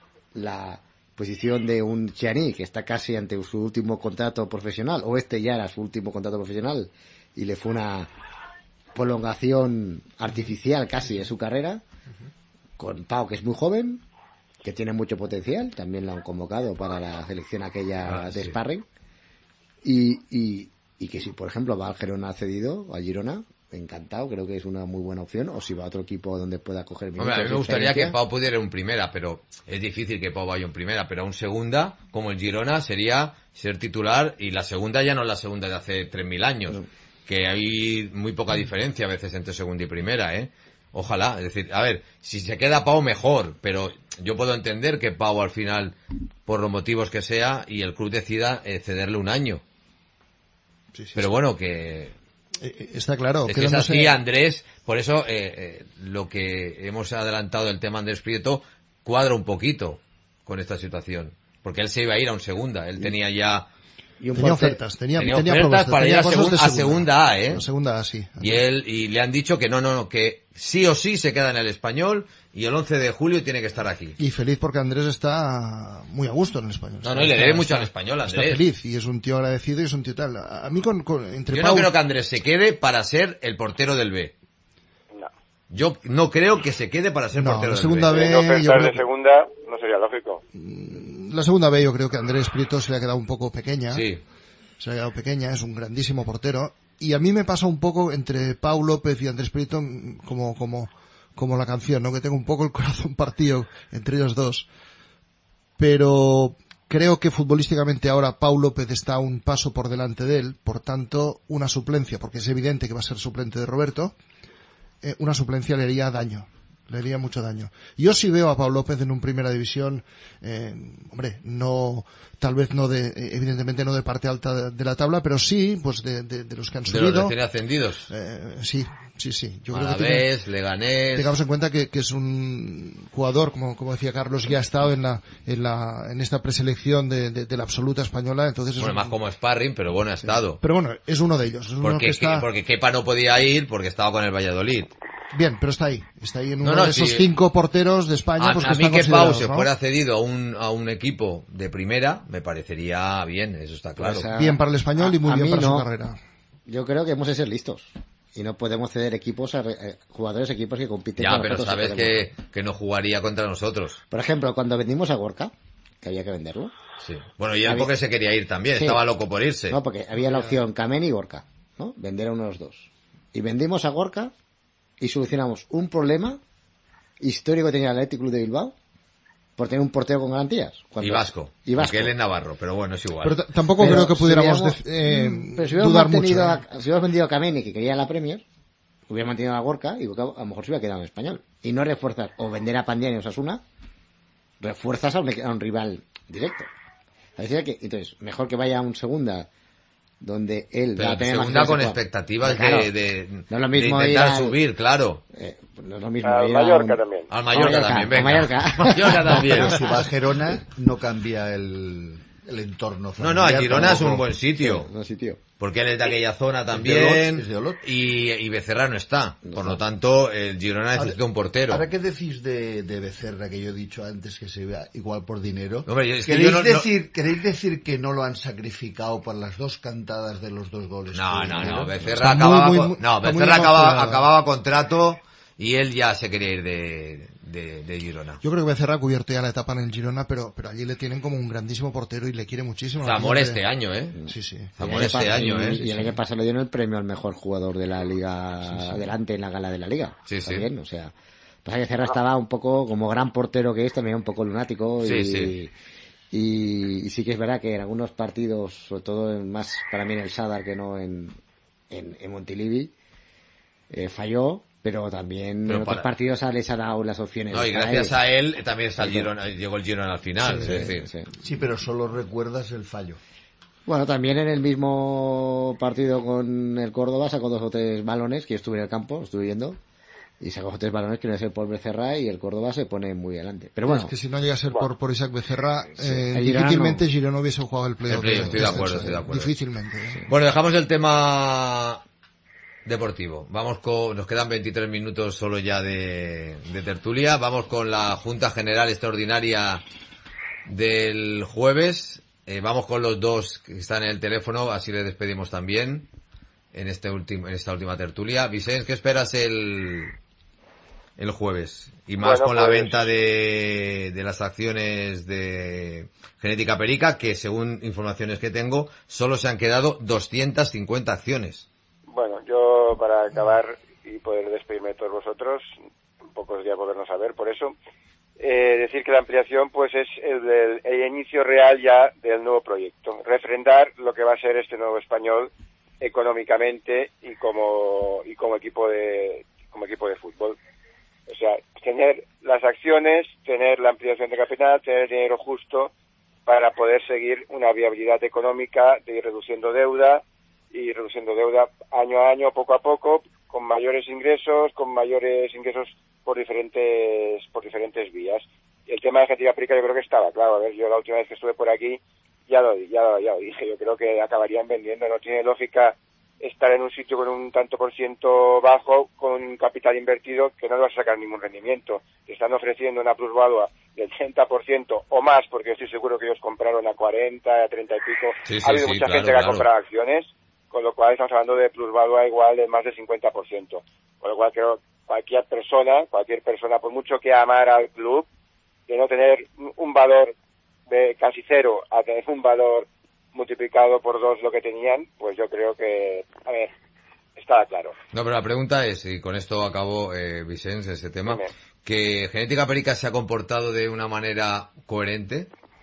S10: la posición de un Chiani, que está casi ante su último contrato profesional, o este ya era su último contrato profesional, y le fue una prolongación artificial casi de su carrera, con Pau, que es muy joven, que tiene mucho potencial, también lo han convocado para la selección aquella ah, de sí. Sparring, y, y, y que si por ejemplo va al Girona cedido, a Girona, encantado, creo que es una muy buena opción, o si va a otro equipo donde pueda coger minutos.
S2: Hombre, a mí me gustaría que Pau pudiera ir en primera, pero es difícil que Pau vaya en primera, pero a un segunda, como el Girona, sería ser titular, y la segunda ya no es la segunda de hace tres mil años, no. Que hay muy poca diferencia a veces entre segunda y primera, ¿eh? Ojalá, es decir, a ver, si se queda Pau mejor, pero yo puedo entender que Pau al final, por los motivos que sea, y el club decida eh, cederle un año. Sí, sí, pero sí. Bueno, que...
S6: Está claro.
S2: Es que es así, Andrés, por eso eh, eh, lo que hemos adelantado del tema Andrés Prieto cuadra un poquito con esta situación, porque él se iba a ir a un segunda, él tenía ya...
S6: Y tenía ofertas, tenía,
S2: tenía,
S6: tenía
S2: ofertas
S6: propuestas,
S2: para
S6: tenía
S2: ir a, segun,
S6: segunda.
S2: a segunda A, ¿eh?
S6: A segunda A, sí.
S2: Y él, y le han dicho que no, no, no, que sí o sí se queda en el Español y el once de julio tiene que estar aquí.
S6: Y feliz porque Andrés está muy a gusto en el Español.
S2: No, no, y le debe mucho al Español, Andrés.
S6: Está feliz y es un tío agradecido y es un tío tal. A mí con, con entre
S2: Yo
S6: Pau...
S2: no creo que Andrés se quede para ser el portero del B.
S8: No.
S2: Yo no creo que se quede para ser
S6: no,
S2: portero
S6: la segunda
S2: del B.
S6: B.
S8: No pensar
S6: yo creo...
S8: de segunda no sería lógico.
S6: La segunda B yo creo que a Andrés Prieto se le ha quedado un poco pequeña.
S2: Sí.
S6: Se le ha quedado pequeña, es un grandísimo portero. Y a mí me pasa un poco entre Pau López y Andrés Prieto como, como, como la canción, ¿no? Que tengo un poco el corazón partido entre ellos dos. Pero creo que futbolísticamente ahora Pau López está un paso por delante de él, por tanto, una suplencia, porque es evidente que va a ser suplente de Roberto, eh, una suplencia le haría daño. le haría mucho daño. Yo sí veo a Pau López en un primera división, eh, hombre, no, tal vez no de, evidentemente no de parte alta de la tabla, pero sí, pues de, de, de los que han
S2: de
S6: subido.
S2: De los recién ascendidos.
S6: Eh, sí, sí, sí. Yo
S2: Alavés,
S6: creo que tiene,
S2: Leganés.
S6: tengamos en cuenta que, que es un jugador, como, como decía Carlos, que ha estado en la, en la, en esta preselección de, de, de la absoluta española, entonces es
S2: bueno,
S6: un,
S2: más como sparring, pero bueno, ha
S6: sí.
S2: estado.
S6: Pero bueno, es uno de ellos. Es uno
S2: porque,
S6: que está...
S2: porque Kepa no podía ir porque estaba con el Valladolid.
S6: Bien, pero está ahí. Está ahí en uno
S2: no, no,
S6: de esos
S2: sí.
S6: cinco porteros de España.
S2: A,
S6: pues,
S2: a
S6: que
S2: mí que Pau se
S6: ¿no?
S2: fuera cedido a un, a un equipo de primera me parecería bien, eso está claro.
S10: Pues a,
S6: bien para el español y muy
S10: a, a
S6: bien para
S10: no.
S6: su carrera.
S10: Yo creo que hemos de ser listos. Y no podemos ceder equipos a eh, jugadores, equipos que compiten
S2: ya,
S10: con
S2: pero
S10: nosotros.
S2: sabes que, que no jugaría contra nosotros.
S10: Por ejemplo, cuando vendimos a Gorka, que había que venderlo.
S2: Sí. Bueno, y él
S10: había...
S2: porque se quería ir también,
S10: sí.
S2: estaba loco por irse.
S10: No, porque había la opción Kamen y Gorka, ¿no? Vender a uno de los dos. Y vendimos a Gorka y solucionamos un problema histórico que tenía el Athletic Club de Bilbao por tener un portero con garantías.
S2: Cuando... Y Vasco.
S10: Y Vasco.
S2: Porque él es Navarro, pero bueno, es igual.
S6: Pero tampoco
S10: pero
S6: creo que pudiéramos
S10: si hubiéramos,
S6: eh,
S10: pero si
S6: dudar mucho.
S10: ¿eh? A, si hubiéramos vendido a Kameni, que quería la Premier, hubiera mantenido a Gorka y Gorka a lo mejor se hubiera quedado en español. Y no refuerzas, o vender a Pandiani o Osasuna, refuerzas a un, a un rival directo. Es decir, que, entonces, mejor que vaya a un segunda, donde él
S2: pero
S10: va a tener
S2: segunda
S10: más
S2: con expectativas
S10: claro,
S2: de, de,
S10: no es lo mismo
S2: de intentar
S10: al,
S2: subir, claro.
S10: Eh, no es lo mismo
S8: al
S10: ir
S8: Mallorca
S10: a un,
S8: también.
S2: Al Mallorca,
S10: Mallorca
S2: también, venga.
S10: Mallorca.
S2: Mallorca también.
S7: Pero si va a Gerona, no cambia el, el entorno familiar.
S2: No, no, a Girona
S7: tampoco.
S2: es un buen sitio.
S10: Sí, buen sitio.
S2: Porque él es de aquella zona también.
S7: Es de Olot, es de Olot.
S2: Y, y Becerra no está. Por lo tanto, el Girona necesita un portero.
S7: Ahora, ¿qué decís de, de Becerra, que yo he dicho antes que se vea igual por dinero?
S2: Hombre, es que
S7: ¿Queréis,
S2: yo no,
S7: decir, no... ¿Queréis decir que no lo han sacrificado por las dos cantadas de los dos goles?
S2: No, no, no. Becerra
S6: Está
S2: acababa,
S6: muy,
S2: con...
S6: muy,
S2: no,
S6: Becerra
S2: Becerra acababa, acababa contrato y él ya se quería ir de, de, de Girona.
S6: Yo creo que Becerra ha cubierto ya la etapa en el Girona, pero, pero allí le tienen como un grandísimo portero y le quiere muchísimo.
S2: Zamora este año, ¿eh?
S6: Sí, sí.
S2: Zamora este año, ¿eh?
S10: Y el año pasado le dieron el premio al mejor jugador de la liga
S6: sí, sí.
S10: adelante en la gala de la liga.
S2: Sí, sí.
S10: También, o sea, pasa que Becerra estaba un poco, como gran portero que es, también un poco lunático y,
S2: sí, sí.
S10: Y, y sí que es verdad que en algunos partidos, sobre todo en, más para mí en el Sadar que no en, en, en Montilivi, eh, falló. Pero también
S2: pero
S10: en otros
S2: para...
S10: partidos les ha dado las opciones.
S2: No, y gracias a él también está el Girona, llegó el Girona al final.
S10: Sí,
S2: es
S10: sí,
S2: decir.
S10: sí.
S7: Sí, pero solo recuerdas el fallo.
S10: Bueno, también en el mismo partido con el Córdoba sacó dos o tres balones, que yo estuve en el campo, estuve viendo, y sacó dos o tres balones que no es el por Becerra y el Córdoba se pone muy adelante. Pero bueno.
S6: Es que si no llega a ser por, por Isaac Becerra,
S10: sí,
S6: eh,
S10: Girona
S6: difícilmente
S10: no.
S6: Girona hubiese jugado el playoff.
S2: Play, estoy de acuerdo, estoy de acuerdo.
S6: Difícilmente. ¿eh?
S2: Bueno, dejamos el tema deportivo. Vamos con, nos quedan veintitrés minutos solo ya de, de tertulia. Vamos con la Junta General Extraordinaria del jueves. Eh, vamos con los dos que están en el teléfono, así les despedimos también en este último, en esta última tertulia. Vicente, ¿qué esperas el, el jueves? Y más
S8: bueno,
S2: con
S8: pues...
S2: la venta de, de las acciones de Genética Perica, que según informaciones que tengo, solo se han quedado doscientas cincuenta acciones.
S8: Bueno, yo para acabar y poder despedirme de todos vosotros, pocos días volvernos a ver, por eso, eh, decir que la ampliación pues es el, del, el inicio real ya del nuevo proyecto, refrendar lo que va a ser este nuevo Español económicamente y como y como equipo de como equipo de fútbol. O sea, tener las acciones, tener la ampliación de capital, tener el dinero justo para poder seguir una viabilidad económica de ir reduciendo deuda y reduciendo deuda año a año, poco a poco, con mayores ingresos, con mayores ingresos por diferentes por diferentes vías. Y el tema de Genética Perica yo creo que estaba claro. A ver, yo la última vez que estuve por aquí ya lo, ya lo, ya lo dije. Yo creo que acabarían vendiendo. No tiene lógica estar en un sitio con un tanto por ciento bajo, con un capital invertido que no le vas a sacar ningún rendimiento. Te están ofreciendo una plusvalua del treinta por ciento o más, porque estoy seguro que ellos compraron a cuarenta, a treinta y pico.
S2: Sí, sí,
S8: ha habido
S2: sí,
S8: mucha
S2: claro,
S8: gente que
S2: claro.
S8: ha comprado acciones, con lo cual estamos hablando de plusvalua igual de más del cincuenta por ciento. Con lo cual creo que cualquier persona, cualquier persona, por mucho que amar al club, de no tener un valor de casi cero a tener un valor multiplicado por dos lo que tenían, pues yo creo que, a ver, estaba claro.
S2: No, pero la pregunta es, y con esto acabó, eh, Vicente, ese tema,
S8: Dime.
S2: que Genética Perica se ha comportado de una manera coherente.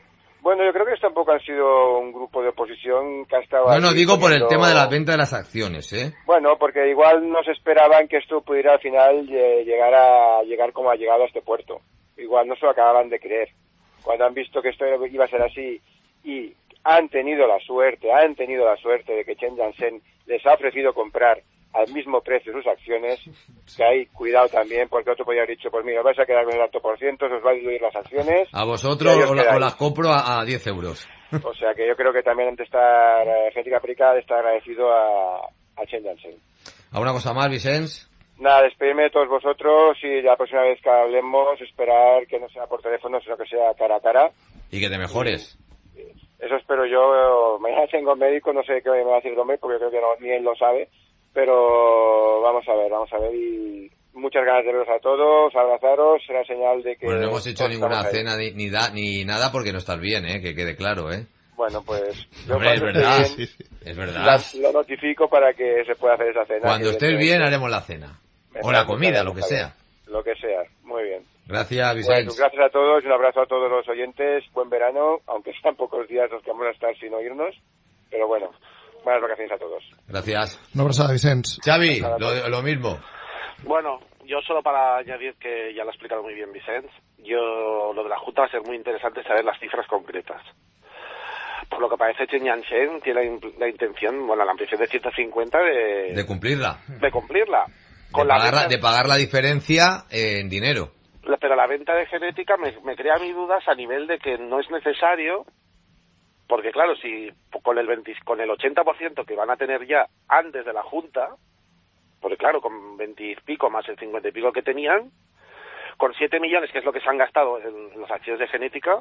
S8: Bueno, yo creo que esto tampoco ha sido un grupo de oposición que ha estado...
S2: No, no,
S8: aquí
S2: digo por el
S8: poniendo-
S2: tema de la venta de las acciones, ¿eh?
S8: Bueno, porque igual no se esperaban que esto pudiera al final eh, llegar a llegar como ha llegado a este puerto. Igual no se lo acababan de creer. Cuando han visto que esto iba a ser así y han tenido la suerte, han tenido la suerte de que Chen Jiansheng les ha ofrecido comprar al mismo precio sus acciones, que hay cuidado también, porque otro podría haber dicho, pues mira, vais a quedar con el alto por ciento, os va a diluir las acciones.
S2: A vosotros
S8: y ahí os
S2: o, la- o
S8: quedáis.
S2: las compro a, a diez euros.
S8: O sea que yo creo que también ante esta eh, Genética Perica está agradecido a, a Chen Jiansheng.
S2: ¿Alguna cosa más, Vicens?
S8: Nada, despedirme de todos vosotros y la próxima vez que hablemos esperar que no sea por teléfono, sino que sea cara a cara.
S2: Y que te mejores.
S8: Eso espero yo. Mañana tengo médico, no sé qué me va a decir el hombre, porque creo que no, ni él lo sabe. Pero vamos a ver, vamos a ver. Y muchas ganas de veros a todos, abrazaros, será señal de que...
S2: Bueno, no hemos hecho
S8: todos
S2: ninguna
S8: estamos ahí.
S2: cena ni, ni, da- ni nada porque no estás bien, ¿eh? Que quede claro, ¿eh?
S8: Bueno, pues... yo
S2: Hombre, es
S8: cuando
S2: verdad,
S8: esté bien,
S2: es verdad.
S8: la- lo notifico para que se pueda hacer esa cena.
S2: Cuando
S8: que
S2: estés bien
S8: evidentemente-
S2: haremos la cena.
S8: Me
S2: O la
S8: parece
S2: comida,
S8: bien,
S2: lo que
S8: está
S2: sea.
S8: bien. Lo que sea, muy bien.
S2: Gracias,
S8: Bueno,
S2: Vicens.
S8: gracias a todos y un abrazo a todos los oyentes. Buen verano, aunque sean pocos días los que vamos a estar sin oírnos. Pero bueno, buenas vacaciones a todos.
S2: Gracias.
S6: Una abraçada, Vicenç.
S2: Xavi, lo, lo mismo.
S9: Bueno, yo solo para añadir que ya lo ha explicado muy bien Vicens, yo lo de la Junta va a ser muy interesante saber las cifras concretas. Por lo que parece, Chen Jiansheng tiene la, in- la intención, bueno, la ambición de ciento cincuenta de,
S2: De cumplirla.
S9: de cumplirla.
S2: De
S9: Con la
S2: pagar, la,
S9: venta-
S2: de pagar la diferencia eh, en dinero.
S9: La- Pero la venta de genética me, me crea mis dudas a nivel de que no es necesario, porque claro, si con el veinte, con el ochenta por ciento que van a tener ya antes de la Junta, porque claro, con veinte y pico más el cincuenta y pico que tenían, con siete millones, que es lo que se han gastado en, en las acciones de genética,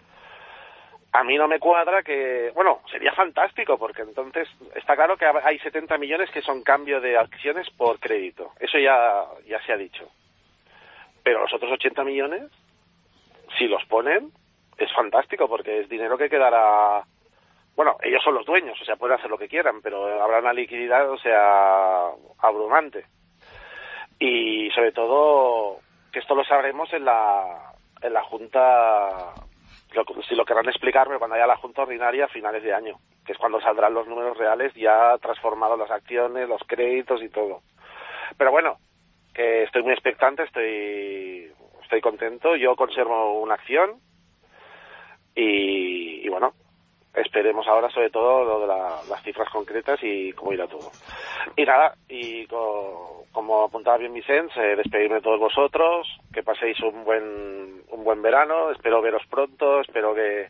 S9: a mí no me cuadra que... Bueno, sería fantástico, porque entonces está claro que hay setenta millones que son cambio de acciones por crédito. Eso ya, ya se ha dicho. Pero los otros ochenta millones, si los ponen, es fantástico, porque es dinero que quedará... Bueno, ellos son los dueños, o sea, pueden hacer lo que quieran, pero habrá una liquididad, o sea, abrumante. Y sobre todo, que esto lo sabremos en la, en la Junta... Lo, si lo querrán explicarme cuando haya la Junta Ordinaria a finales de año, que es cuando saldrán los números reales ya transformados las acciones, los créditos y todo. Pero bueno, que estoy muy expectante, estoy estoy contento, yo conservo una acción y, y bueno, esperemos ahora sobre todo lo de la, las cifras concretas y cómo irá todo. Y nada, y co, como apuntaba bien Vicens, eh, despedirme de todos vosotros, que paséis un buen un buen verano, espero veros pronto, espero que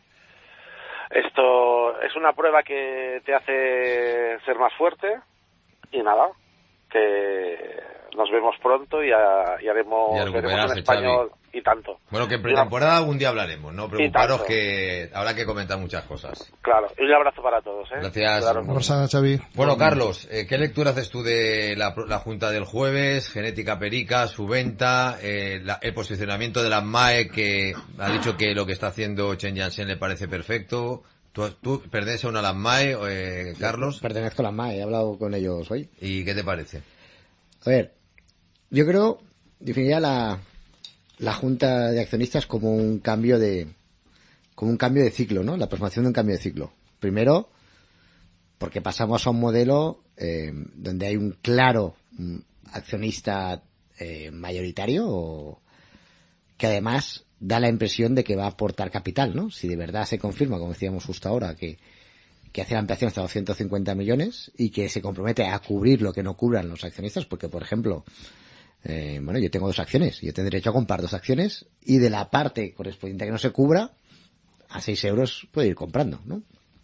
S9: esto es una prueba que te hace ser más fuerte y nada, que nos vemos pronto y, a, y haremos
S2: Y a
S9: veremos
S2: recuperarse,
S9: en español
S2: Xavi.
S9: y tanto.
S2: Bueno, que en pretemporada algún día hablaremos, no
S9: Y
S2: preocuparos
S9: tanto.
S2: que habrá que comentar muchas cosas.
S9: Claro, y un abrazo para todos, ¿eh?
S2: Gracias.
S9: Cuidaros
S6: Una
S9: mucho.
S6: abraçada, Xavi.
S2: Bueno, Carlos, eh, ¿qué lectura haces tú de la, la Junta del jueves, Genética Perica, su venta, eh, la- el posicionamiento de la M A E, que ha dicho que lo que está haciendo Chen Jiansheng le parece perfecto? ¿Tú, tú perteneces a una de las M A E, eh, Carlos?
S10: Pertenezco a la M A E, he hablado con ellos hoy.
S2: ¿Y qué te parece?
S10: A ver, yo creo, definiría la, la Junta de Accionistas como un cambio de, como un cambio de ciclo, ¿no? La aproximación de un cambio de ciclo. Primero, porque pasamos a un modelo eh, donde hay un claro mm, accionista eh, mayoritario o, que además da la impresión de que va a aportar capital, ¿no? Si de verdad se confirma, como decíamos justo ahora, que que hace la ampliación hasta doscientos cincuenta millones y que se compromete a cubrir lo que no cubran los accionistas, porque, por ejemplo, eh, bueno, yo tengo dos acciones, yo tengo derecho a comprar dos acciones y de la parte correspondiente a que no se cubra, a seis euros puedo ir comprando, ¿no?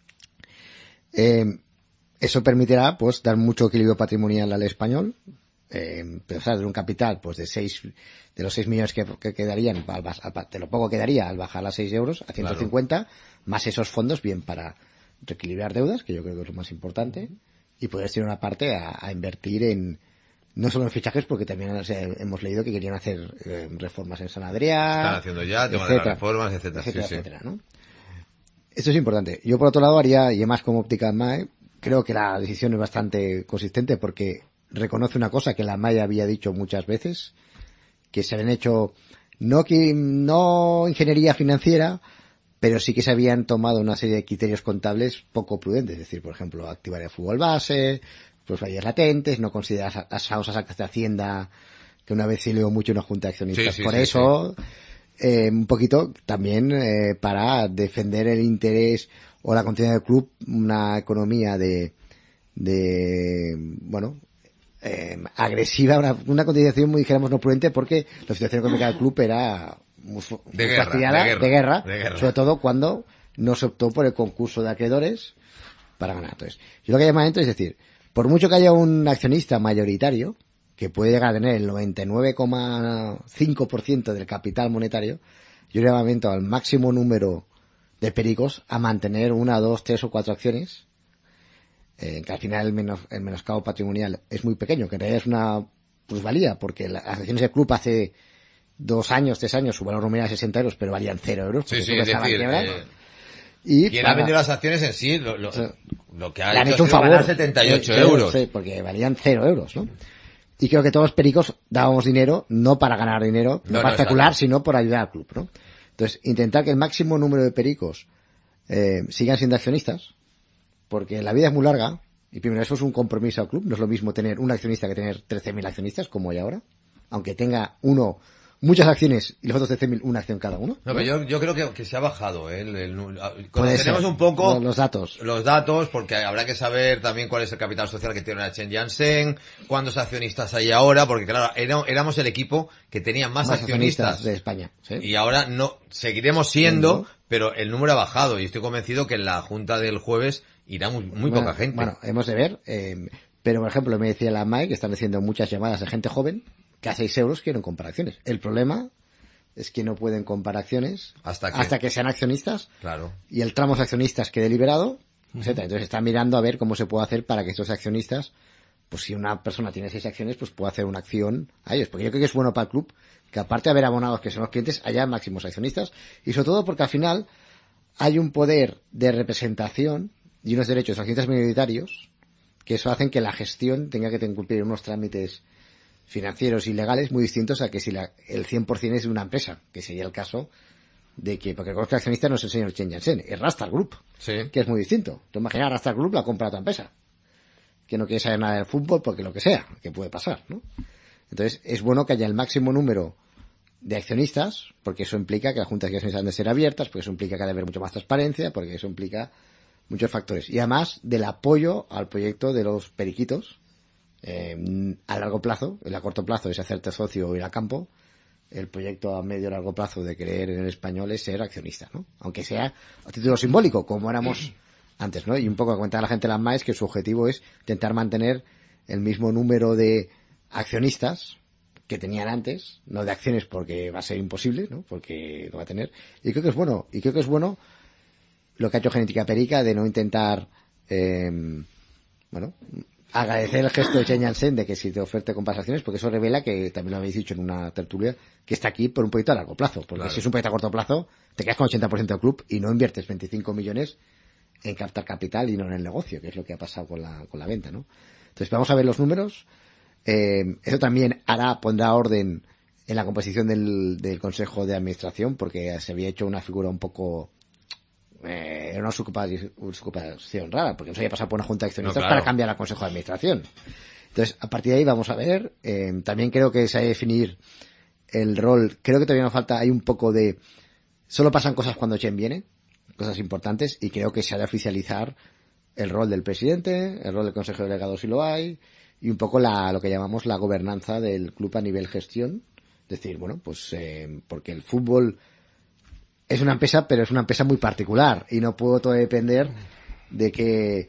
S10: Eh, eso permitirá, pues, dar mucho equilibrio patrimonial al español, eh, pensar de un capital, pues, de seis, de los seis millones que, que quedarían, al, al, de lo poco que quedaría al bajar a seis euros, a ciento cincuenta, claro, más esos fondos, bien para reequilibrar deudas, que yo creo que es lo más importante, y poder tener una parte a, a invertir en, no solo en fichajes, porque también o sea, hemos leído que querían hacer eh, reformas en San Adrià.
S2: Están haciendo ya, tema de las reformas, etcétera.
S10: etcétera,
S2: sí,
S10: etcétera,
S2: sí.
S10: ¿no? Esto es importante. Yo, por otro lado, haría, y además como óptica M A E, creo que la decisión es bastante consistente porque reconoce una cosa que la M A E había dicho muchas veces, que se habían hecho no que no ingeniería financiera, pero sí que se habían tomado una serie de criterios contables poco prudentes, es decir, por ejemplo, activar el fútbol base, pues fallas latentes, no considerar las famosas actas de Hacienda, que una vez se lió mucho una junta de accionistas
S2: sí, sí,
S10: por
S2: sí,
S10: eso,
S2: sí.
S10: Eh, un poquito también eh, para defender el interés o la continuidad del club, una economía de, de bueno, eh, agresiva, una, una continuación muy, dijéramos, no prudente, porque la situación económica del club era muy,
S2: de,
S10: muy
S2: guerra,
S10: fastidiada,
S2: de, guerra,
S10: de, guerra,
S2: de guerra,
S10: sobre todo cuando no se optó por el concurso de acreedores para ganar. Entonces, yo lo que llamo es decir, por mucho que haya un accionista mayoritario, que puede llegar a tener el noventa y nueve coma cinco por ciento del capital monetario, yo llamamiento al máximo número de pericos a mantener una, dos, tres o cuatro acciones, eh, que al final el, menos, el menoscabo patrimonial es muy pequeño, que en realidad es una plusvalía, porque las acciones del club hace dos años, tres años, su valor nominal es sesenta euros, pero valían cero euros.
S2: Sí, sí, es decir, eh,
S10: y
S2: quien
S10: para,
S2: ha vendido las acciones en sí, lo, lo,
S10: o sea,
S2: lo que ha
S10: le han
S2: hecho,
S10: hecho un
S2: ha sido
S10: favor,
S2: ganar setenta y ocho
S10: sí,
S2: euros.
S10: Sí, porque valían cero euros, ¿no? Y creo que todos los pericos dábamos dinero, no para ganar dinero, no, no para no, especular, claro. sino por ayudar al club, ¿no? Entonces, intentar que el máximo número de pericos eh, sigan siendo accionistas, porque la vida es muy larga, y primero eso es un compromiso al club, no es lo mismo tener un accionista que tener trece mil accionistas, como hay ahora, aunque tenga uno muchas acciones y los otros trece mil una acción cada uno.
S2: No, ¿no? Pero yo, yo creo que, que se ha bajado, ¿eh? El, el,
S10: tenemos
S2: un poco
S10: los, los datos.
S2: Los datos, porque habrá que saber también cuál es el capital social que tiene la Chen Janssen, cuántos accionistas hay ahora, porque claro, era, éramos el equipo que tenía más, más accionistas, accionistas
S10: de España. ¿Sí?
S2: Y ahora no, seguiremos siendo, ¿no? Pero el número ha bajado y estoy convencido que en la junta del jueves irá muy, muy
S10: bueno,
S2: poca gente.
S10: Bueno, hemos de ver, eh, pero por ejemplo me decía la M A E que están haciendo muchas llamadas de gente joven que a seis euros quieren comprar acciones. El problema es que no pueden comprar acciones
S2: hasta que,
S10: hasta que sean accionistas.
S2: Claro.
S10: Y el tramo de accionistas quede liberado, etcétera. Entonces están mirando a ver cómo se puede hacer para que estos accionistas, pues si una persona tiene seis acciones, pues pueda hacer una acción a ellos. Porque yo creo que es bueno para el club que aparte de haber abonados que son los clientes, haya máximos accionistas. Y sobre todo porque al final hay un poder de representación y unos derechos de accionistas minoritarios que eso hacen que la gestión tenga que cumplir unos trámites financieros y legales muy distintos a que si la, el cien por ciento es de una empresa, que sería el caso de que, porque el accionista no es el señor Chen Janssen, es Rastar Group,
S2: sí.
S10: que es muy distinto. Tú imaginas, Rastar Group la compra a otra empresa, que no quiere saber nada del fútbol porque lo que sea, que puede pasar, ¿no? Entonces, es bueno que haya el máximo número de accionistas, porque eso implica que las juntas de accionistas han de ser abiertas, porque eso implica que ha de haber mucho más transparencia, porque eso implica muchos factores. Y además, del apoyo al proyecto de los periquitos, Eh, a largo plazo, el a corto plazo es hacerte socio o ir a campo, el proyecto a medio y largo plazo de creer en el español es ser accionista, ¿no? Aunque sea a título simbólico, como éramos antes, ¿no? Y un poco comentar a la gente de las M A E que su objetivo es intentar mantener el mismo número de accionistas que tenían antes, no de acciones porque va a ser imposible, ¿no? Porque no va a tener. Y creo que es bueno, y creo que es bueno lo que ha hecho Genética Perica de no intentar, eh, bueno, agradecer el gesto de Chen Janssen de que si te ofrece compensaciones, porque eso revela que, también lo habéis dicho en una tertulia, que está aquí por un proyecto a largo plazo. Porque claro. Si es un proyecto a corto plazo, te quedas con ochenta por ciento del club y no inviertes veinticinco millones en captar capital y no en el negocio, que es lo que ha pasado con la, con la venta, ¿no? Entonces vamos a ver los números. Eh, eso también hará, pondrá orden en la composición del, del Consejo de Administración, porque se había hecho una figura un poco... Eh, era una usurpación rara, porque no se había pasado por una junta de accionistas no, claro. para cambiar al Consejo de Administración. Entonces, a partir de ahí vamos a ver. Eh, también creo que se ha de definir el rol. Creo que todavía nos falta, hay un poco de... Solo pasan cosas cuando Chen viene, cosas importantes, y creo que se ha de oficializar el rol del presidente, el rol del Consejo Delegado si lo hay, y un poco la, lo que llamamos la gobernanza del club a nivel gestión. Es decir, bueno, pues eh, porque el fútbol... Es una empresa, pero es una empresa muy particular y no puedo todo depender de que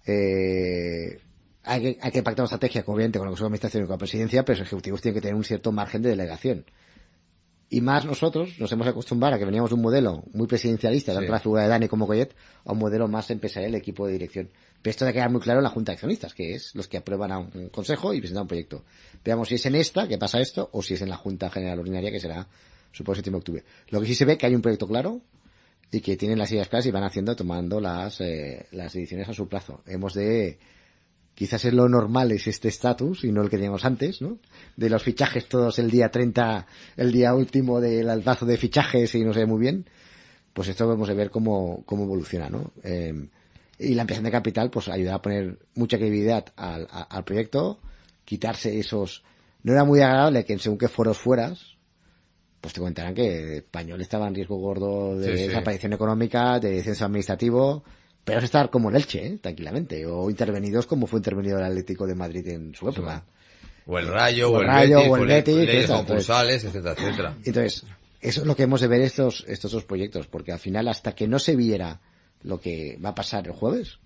S10: eh, hay que hay que pactar una estrategia, obviamente, con la Consejo de Administración y con la Presidencia, pero los ejecutivos tienen que tener un cierto margen de delegación. Y más nosotros nos hemos acostumbrado a que veníamos de un modelo muy presidencialista, tanto sí. la figura de Dani como Coyet, a un modelo más empresarial del equipo de dirección. Pero esto debe quedar muy claro en la Junta de Accionistas, que es los que aprueban a un consejo y presentan un proyecto. Veamos si es en esta, que pasa esto, o si es en la Junta General Ordinaria, que será supongo septiembre octubre. Lo que sí se ve que hay un proyecto claro y que tienen las ideas claras y van haciendo, tomando las eh, las ediciones a su plazo. Hemos de, quizás es lo normal es este estatus y no el que teníamos antes, ¿no? De los fichajes todos el día treinta, el día último del albazo de fichajes y no sé muy bien. pues esto vamos a ver cómo, cómo evoluciona, ¿no? Eh, y la ampliación de capital, pues ayuda a poner mucha credibilidad al, a, al proyecto, quitarse esos... No era muy agradable que según qué foros fueras, pues te comentarán que Español estaba en riesgo gordo de
S2: sí, sí.
S10: desaparición económica, de descenso administrativo, pero es estar como el Elche, ¿eh? Tranquilamente, o intervenidos como fue intervenido el Atlético de Madrid en su época.
S2: O el Rayo, o el,
S10: Rayo,
S2: Betis,
S10: o el Betis,
S2: leyes
S10: etcétera.
S2: concursales, etcétera, etcétera.
S10: Entonces, eso es lo que hemos de ver estos, estos dos proyectos, porque al final, hasta que no se viera lo que va a pasar el jueves,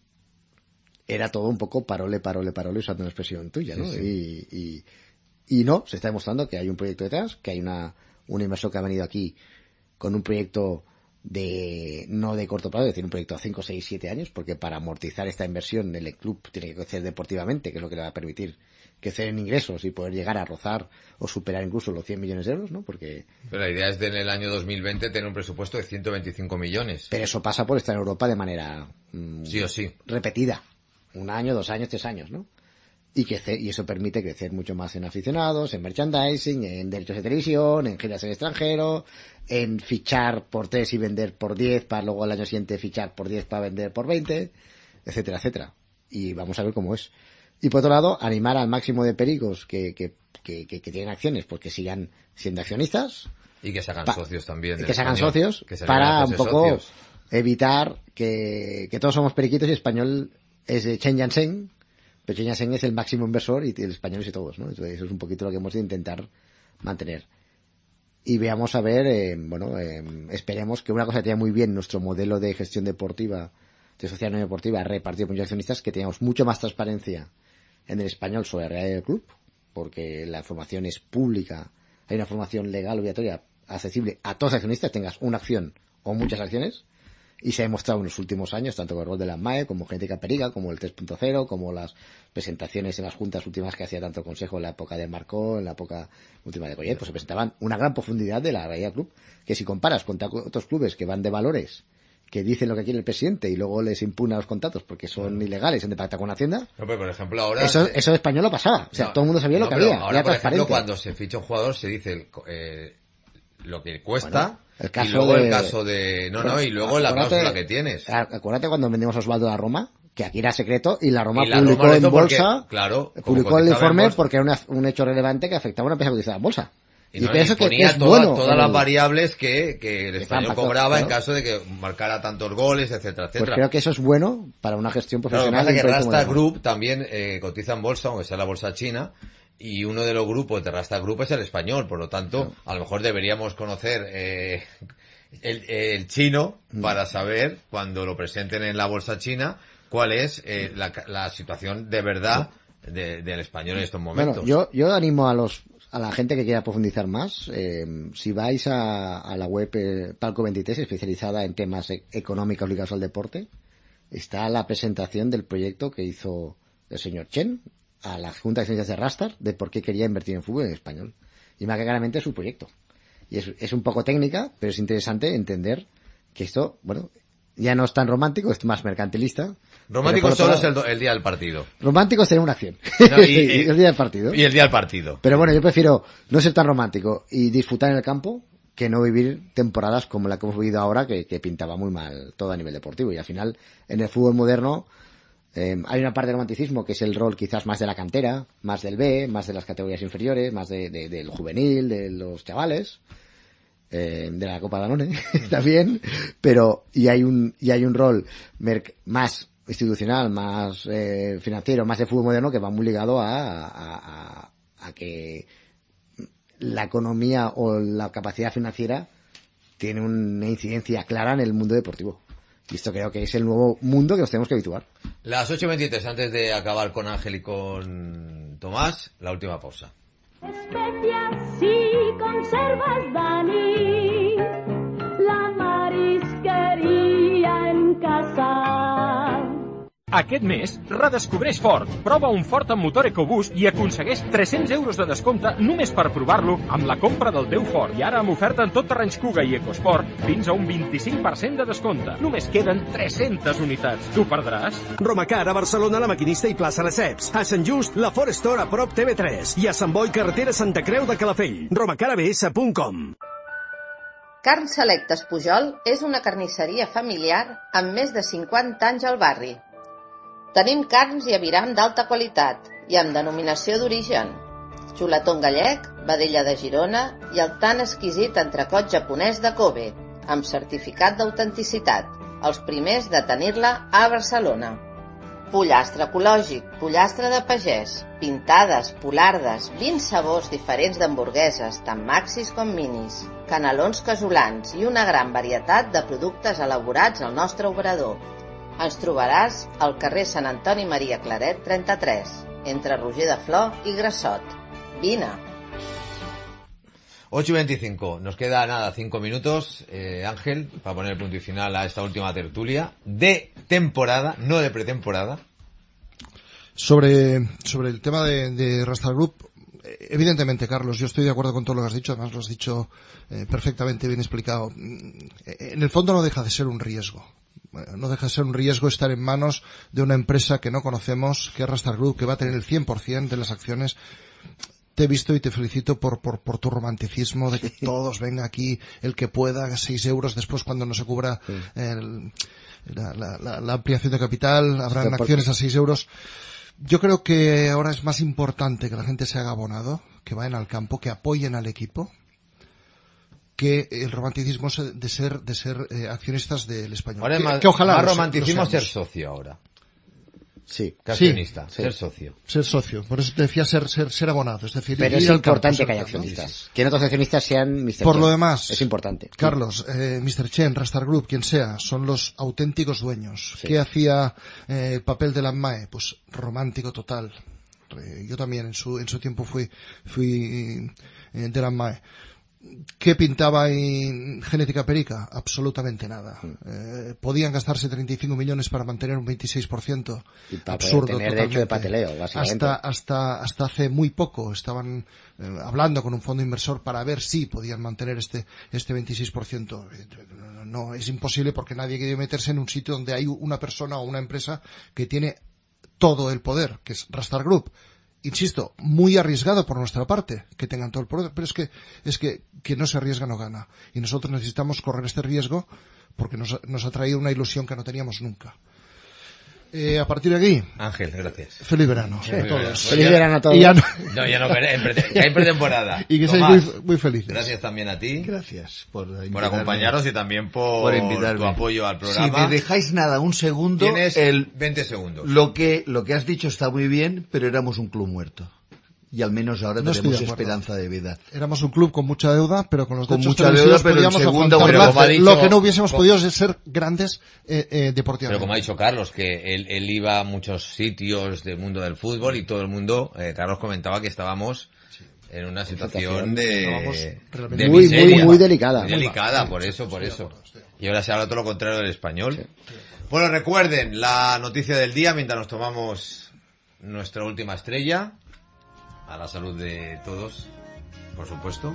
S10: era todo un poco parole, parole, parole, usando una expresión tuya, ¿no?
S2: Sí, sí.
S10: Y, y, y no, se está demostrando que hay un proyecto detrás, que hay una, un inversor que ha venido aquí con un proyecto de, no de corto plazo, es decir, un proyecto a cinco, seis, siete años, porque para amortizar esta inversión el club tiene que crecer deportivamente, que es lo que le va a permitir crecer en ingresos y poder llegar a rozar o superar incluso los cien millones de euros, ¿no? Porque...
S2: Pero la idea es de en el año dos mil veinte tener un presupuesto de ciento veinticinco millones.
S10: Pero eso pasa por estar en Europa de manera... Mmm,
S2: sí o sí.
S10: Repetida. Un año, dos años, tres años, ¿no? Y crecer, y eso permite crecer mucho más en aficionados, en merchandising, en derechos de televisión, en giras en extranjero, en fichar por tres y vender por diez para luego al año siguiente fichar por diez para vender por veinte, etcétera, etcétera. Y vamos a ver cómo es. Y por otro lado, animar al máximo de pericos que, que, que, que, que tienen acciones, pues que sigan siendo accionistas.
S2: Y que se hagan
S10: pa-
S2: socios también.
S10: Y que se hagan
S2: Español,
S10: socios
S2: que se
S10: para un poco
S2: socios.
S10: evitar que, que todos somos periquitos y Español es de Chen Yansheng, pero Chen Yansheng es el máximo inversor y el Español es de todos, ¿no? Entonces eso es un poquito lo que hemos de intentar mantener. Y veamos a ver, eh, bueno, eh, esperemos que una cosa que tenga muy bien nuestro modelo de gestión deportiva, de sociedad no deportiva, repartido por muchos accionistas, que tengamos mucho más transparencia en el Español sobre la realidad del club, porque la información es pública, hay una formación legal obligatoria accesible a todos los accionistas, tengas una acción o muchas acciones, y se ha demostrado en los últimos años, tanto con el rol de la M A E, como Genética Perica, como el tres punto cero, como las presentaciones en las juntas últimas que hacía tanto el Consejo en la época de Marcó, en la época última de Goyet, pues se presentaban una gran profundidad de la realidad del club, que si comparas con otros clubes que van de valores, que dicen lo que quiere el presidente y luego les impugna los contratos porque son mm. ilegales, son de pacta con Hacienda.
S2: No, pero por ejemplo ahora...
S10: Eso, eso de Español lo pasaba. O sea, no, todo el mundo sabía
S2: no,
S10: lo que
S2: pero
S10: había.
S2: Ahora,
S10: era
S2: por ejemplo,
S10: transparente.
S2: cuando se ficha un jugador se dice el, eh, lo que cuesta...
S10: Bueno, el caso
S2: y luego
S10: de...
S2: el caso de... No, no, y luego la cláusula que tienes.
S10: Acuérdate cuando vendimos a Osvaldo a la Roma, que aquí era secreto, y la Roma
S2: y la
S10: publicó
S2: Roma
S10: en bolsa,
S2: porque, claro,
S10: publicó el informe porque era una, un hecho relevante que afectaba a una empresa cotizada en bolsa.
S2: Y, no,
S10: y
S2: y
S10: eso que,
S2: ponía
S10: que es
S2: toda,
S10: bueno,
S2: todas
S10: el,
S2: las variables que, que el Español
S10: factor,
S2: cobraba
S10: claro.
S2: en caso de que marcara tantos goles, etcétera, etcétera.
S10: Pues creo que eso es bueno para una gestión profesional.
S2: Claro, lo que pasa es que Rasta Group también eh, cotiza en bolsa, aunque sea la bolsa china, y uno de los grupos de Rasta Group es el español, por lo tanto, claro. a lo mejor deberíamos conocer eh, el, el chino para saber, cuando lo presenten en la bolsa china, cuál es eh, la, la situación de verdad de, del español en estos momentos.
S10: Bueno, yo, yo animo a los a la gente que quiera profundizar más, eh, si vais a, a la web eh, Palco veintitrés, especializada en temas e- económicos ligados al deporte, está la presentación del proyecto que hizo el señor Chen a la Junta de Accionistas de Rastar de por qué quería invertir en fútbol en español. Y marca claramente su proyecto. Y es, es un poco técnica, pero es interesante entender que esto, bueno, ya no es tan romántico, es más mercantilista.
S2: Romántico solo es el, el día del partido.
S10: Romántico es tener una acción.
S2: No, y, y,
S10: el día del partido.
S2: Y el día del partido.
S10: Pero bueno, yo prefiero no ser tan romántico y disfrutar en el campo que no vivir temporadas como la que hemos vivido ahora, que, que pintaba muy mal todo a nivel deportivo. Y al final, en el fútbol moderno, eh, hay una parte de romanticismo que es el rol quizás más de la cantera, más del B, más de las categorías inferiores, más de, de, del juvenil, de los chavales. Eh, de la Copa Danone también, pero y hay un y hay un rol merc- más institucional, más eh, financiero, más de fútbol moderno que va muy ligado a, a, a, a que la economía o la capacidad financiera tiene una incidencia clara en el mundo deportivo. Y esto creo que es el nuevo mundo que nos tenemos que habituar.
S2: Las ocho y veintitrés, antes de acabar con Ángel y con Tomás, la última pausa.
S3: Especias y conservas, Dani, la marisqueria en casa.
S13: Aquest mes, redescobreix Ford. Prova un Ford amb motor EcoBoost i aconsegueix tres-cents euros de descompte només per provar-lo amb la compra del teu Ford. I ara amb oferta en tot terrenys Kuga i EcoSport fins a un vint-i-cinc per cent de descompte. Només queden tres-centes unitats. T'ho perdràs?
S14: Romacar a Barcelona, La Maquinista i plaça Lesseps. A Sant Just, la Ford Store a prop T V tres. I a Sant Boi, carretera Santa Creu de Calafell. romacar a b s punt com.
S15: Carns Selectes Pujol és una carnisseria familiar amb més de cinquanta anys al barri. Tenim carns i aviram d'alta qualitat i amb denominació d'origen. Xuletón gallec, vedella de Girona i el tan exquisit entrecot japonès de Kobe, amb certificat d'autenticitat, els primers de tenir-la a Barcelona. Pollastre ecològic, pollastre de pagès, pintades, polardes, vint sabors diferents d'hamburgueses, tant maxis com minis, canelons casolans i una gran varietat de productes elaborats al nostre obrador. Ens trobaràs al carrer Sant Antoni Maria Claret trenta-tres, entre Roger de Flor i Grassot. Vine.
S2: ocho y veinticinco. Nos queda nada, cinco minutos, eh, Ángel, para poner el punto y final a esta última tertulia de temporada, no de pretemporada.
S6: Sobre, sobre el tema de, de Rastar Group, evidentemente, Carlos, yo estoy de acuerdo con todo lo que has dicho, además lo has dicho eh, perfectamente bien explicado. En el fondo no deja de ser un riesgo. No deja de ser un riesgo estar en manos de una empresa que no conocemos, que es Rastar Group, que va a tener el cien por ciento de las acciones. Te he visto y te felicito por, por, por tu romanticismo de que todos venga aquí, el que pueda, seis euros después cuando no se cubra el, la, la, la, la ampliación de capital, habrán acciones a seis euros. Yo creo que ahora es más importante que la gente se haga abonado, que vayan al campo, que apoyen al equipo, que el romanticismo de ser, de ser eh, accionistas del Español.
S2: Ahora
S6: que,
S2: es más,
S6: que ojalá
S2: más
S6: lo
S2: romanticismo
S6: lo
S2: ser socio ahora.
S10: Sí.
S2: Que accionista,
S6: sí,
S2: ser
S6: sí.
S2: socio.
S6: Ser socio, por eso te decía ser, ser, ser abonado, es decir,
S10: pero
S6: ir
S10: es
S6: al
S10: importante
S6: campo,
S10: que haya
S6: ser, ¿no?
S10: accionistas. Que otros accionistas sean mister
S6: Por
S10: Chen.
S6: lo demás,
S10: es importante.
S6: Carlos, eh, mister Chen, Rastar Group, quien sea, son los auténticos dueños.
S10: Sí.
S6: ¿Qué hacía eh, el papel de la M A E? Pues romántico total. Eh, yo también en su en su tiempo fui fui eh, de la M A E. ¿Qué pintaba en Genética Perica? Absolutamente nada. Eh, podían gastarse treinta y cinco millones para mantener un veintiséis por ciento.
S10: Y para
S6: Absurdo
S10: tener
S6: totalmente.
S10: derecho de pateleo, básicamente.
S6: Hasta, hasta, hasta hace muy poco estaban eh, hablando con un fondo inversor para ver si podían mantener este, este veintiséis por ciento. No, no, es imposible porque nadie quiere meterse en un sitio donde hay una persona o una empresa que tiene todo el poder, que es Rastar Group. Insisto, muy arriesgado por nuestra parte que tengan todo el poder, pero es que es que que no se arriesga no gana, y nosotros necesitamos correr este riesgo porque nos, nos ha traído una ilusión que no teníamos nunca. Eh, a partir de aquí,
S2: Ángel, gracias.
S6: Feliz verano
S2: Sí,
S6: a todos.
S10: Feliz verano a todos.
S6: Y ya no,
S2: No, ya no, en pre- que hay pretemporada.
S6: y que
S2: Tomás,
S6: seáis muy, muy felices.
S2: gracias también a ti.
S7: Gracias por
S2: Por
S7: invitarme.
S2: acompañarnos y también por,
S7: Por invitarme.
S2: tu apoyo al
S7: Si
S2: programa.
S7: me dejáis nada, un segundo,
S2: Tienes
S7: el,
S2: veinte segundos.
S7: lo que, lo que has dicho está muy bien, pero éramos un club muerto. Y al menos ahora
S6: No estoy
S7: tenemos
S6: de acuerdo.
S7: esperanza de vida.
S6: Éramos un club con mucha deuda, pero con los
S7: Con
S6: derechos
S7: mucha deuda,
S6: televisivos
S7: pero en
S6: podíamos
S7: segunda
S6: afrontar
S2: Pero como ha dicho-
S6: lo que no hubiésemos
S2: como-
S6: podido es ser grandes eh, eh, deportivamente.
S2: Pero como ha dicho Carlos, que él, él iba a muchos sitios del mundo del fútbol y todo el mundo, eh, Carlos comentaba que estábamos en una situación
S10: Estábamos
S2: de,
S6: realmente
S2: de
S10: muy,
S2: miseria.
S10: muy, muy delicada.
S2: Muy delicada, por eso, por eso. Y ahora se habla todo lo contrario del español. Bueno, recuerden la noticia del día mientras nos tomamos nuestra última estrella. A la salud de todos, por supuesto.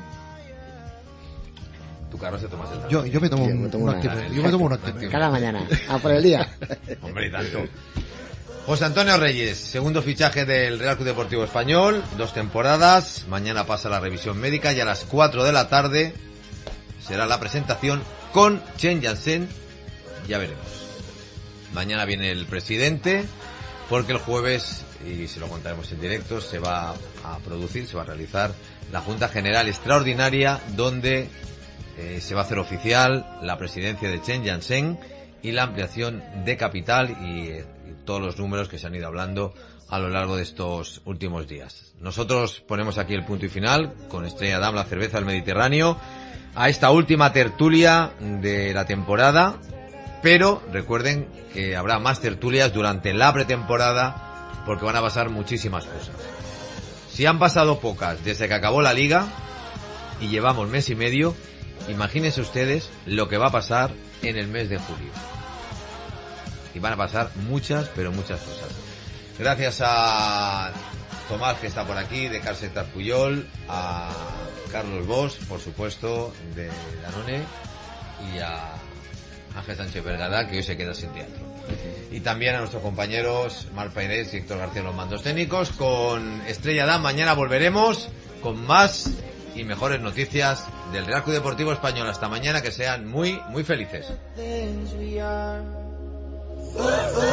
S2: Tu Carlos se tomas el
S6: Yo, yo me tomo
S10: Yo
S6: un,
S10: me tomo
S6: un
S10: una-
S6: Actimel. Yo me tomo un Actimel.
S10: Cada mañana. A por el día.
S2: Hombre, y tanto. José Antonio Reyes, segundo fichaje del Real Club Deportivo Español, dos temporadas, mañana pasa la revisión médica y a las cuatro de la tarde será la presentación con Chen Jansen, ya veremos. Mañana viene el presidente, porque el jueves, y se lo contaremos en directo, se va a producir, se va a realizar la Junta General Extraordinaria, donde eh, se va a hacer oficial la presidencia de Chen Jansen y la ampliación de capital y, eh, y todos los números que se han ido hablando a lo largo de estos últimos días. Nosotros ponemos aquí el punto y final con Estrella Damm, la cerveza del Mediterráneo, a esta última tertulia de la temporada, pero recuerden que habrá más tertulias durante la pretemporada porque van a pasar muchísimas cosas. Si han pasado pocas desde que acabó la liga y llevamos mes y medio, imagínense ustedes lo que va a pasar en el mes de julio. Y van a pasar muchas, pero muchas cosas. Gracias a Tomás, que está por aquí, de Carsetar Puyol, a Carlos Bosch, por supuesto, de Danone, y a Ángel Sánchez Vergada, que hoy se queda sin teatro. Y también a nuestros compañeros Marc Pairés y Héctor García, los mandos técnicos. Con Estrella Damm mañana volveremos con más y mejores noticias del Real Club Deportivo Español. Hasta mañana, que sean muy, muy felices.
S3: things we are.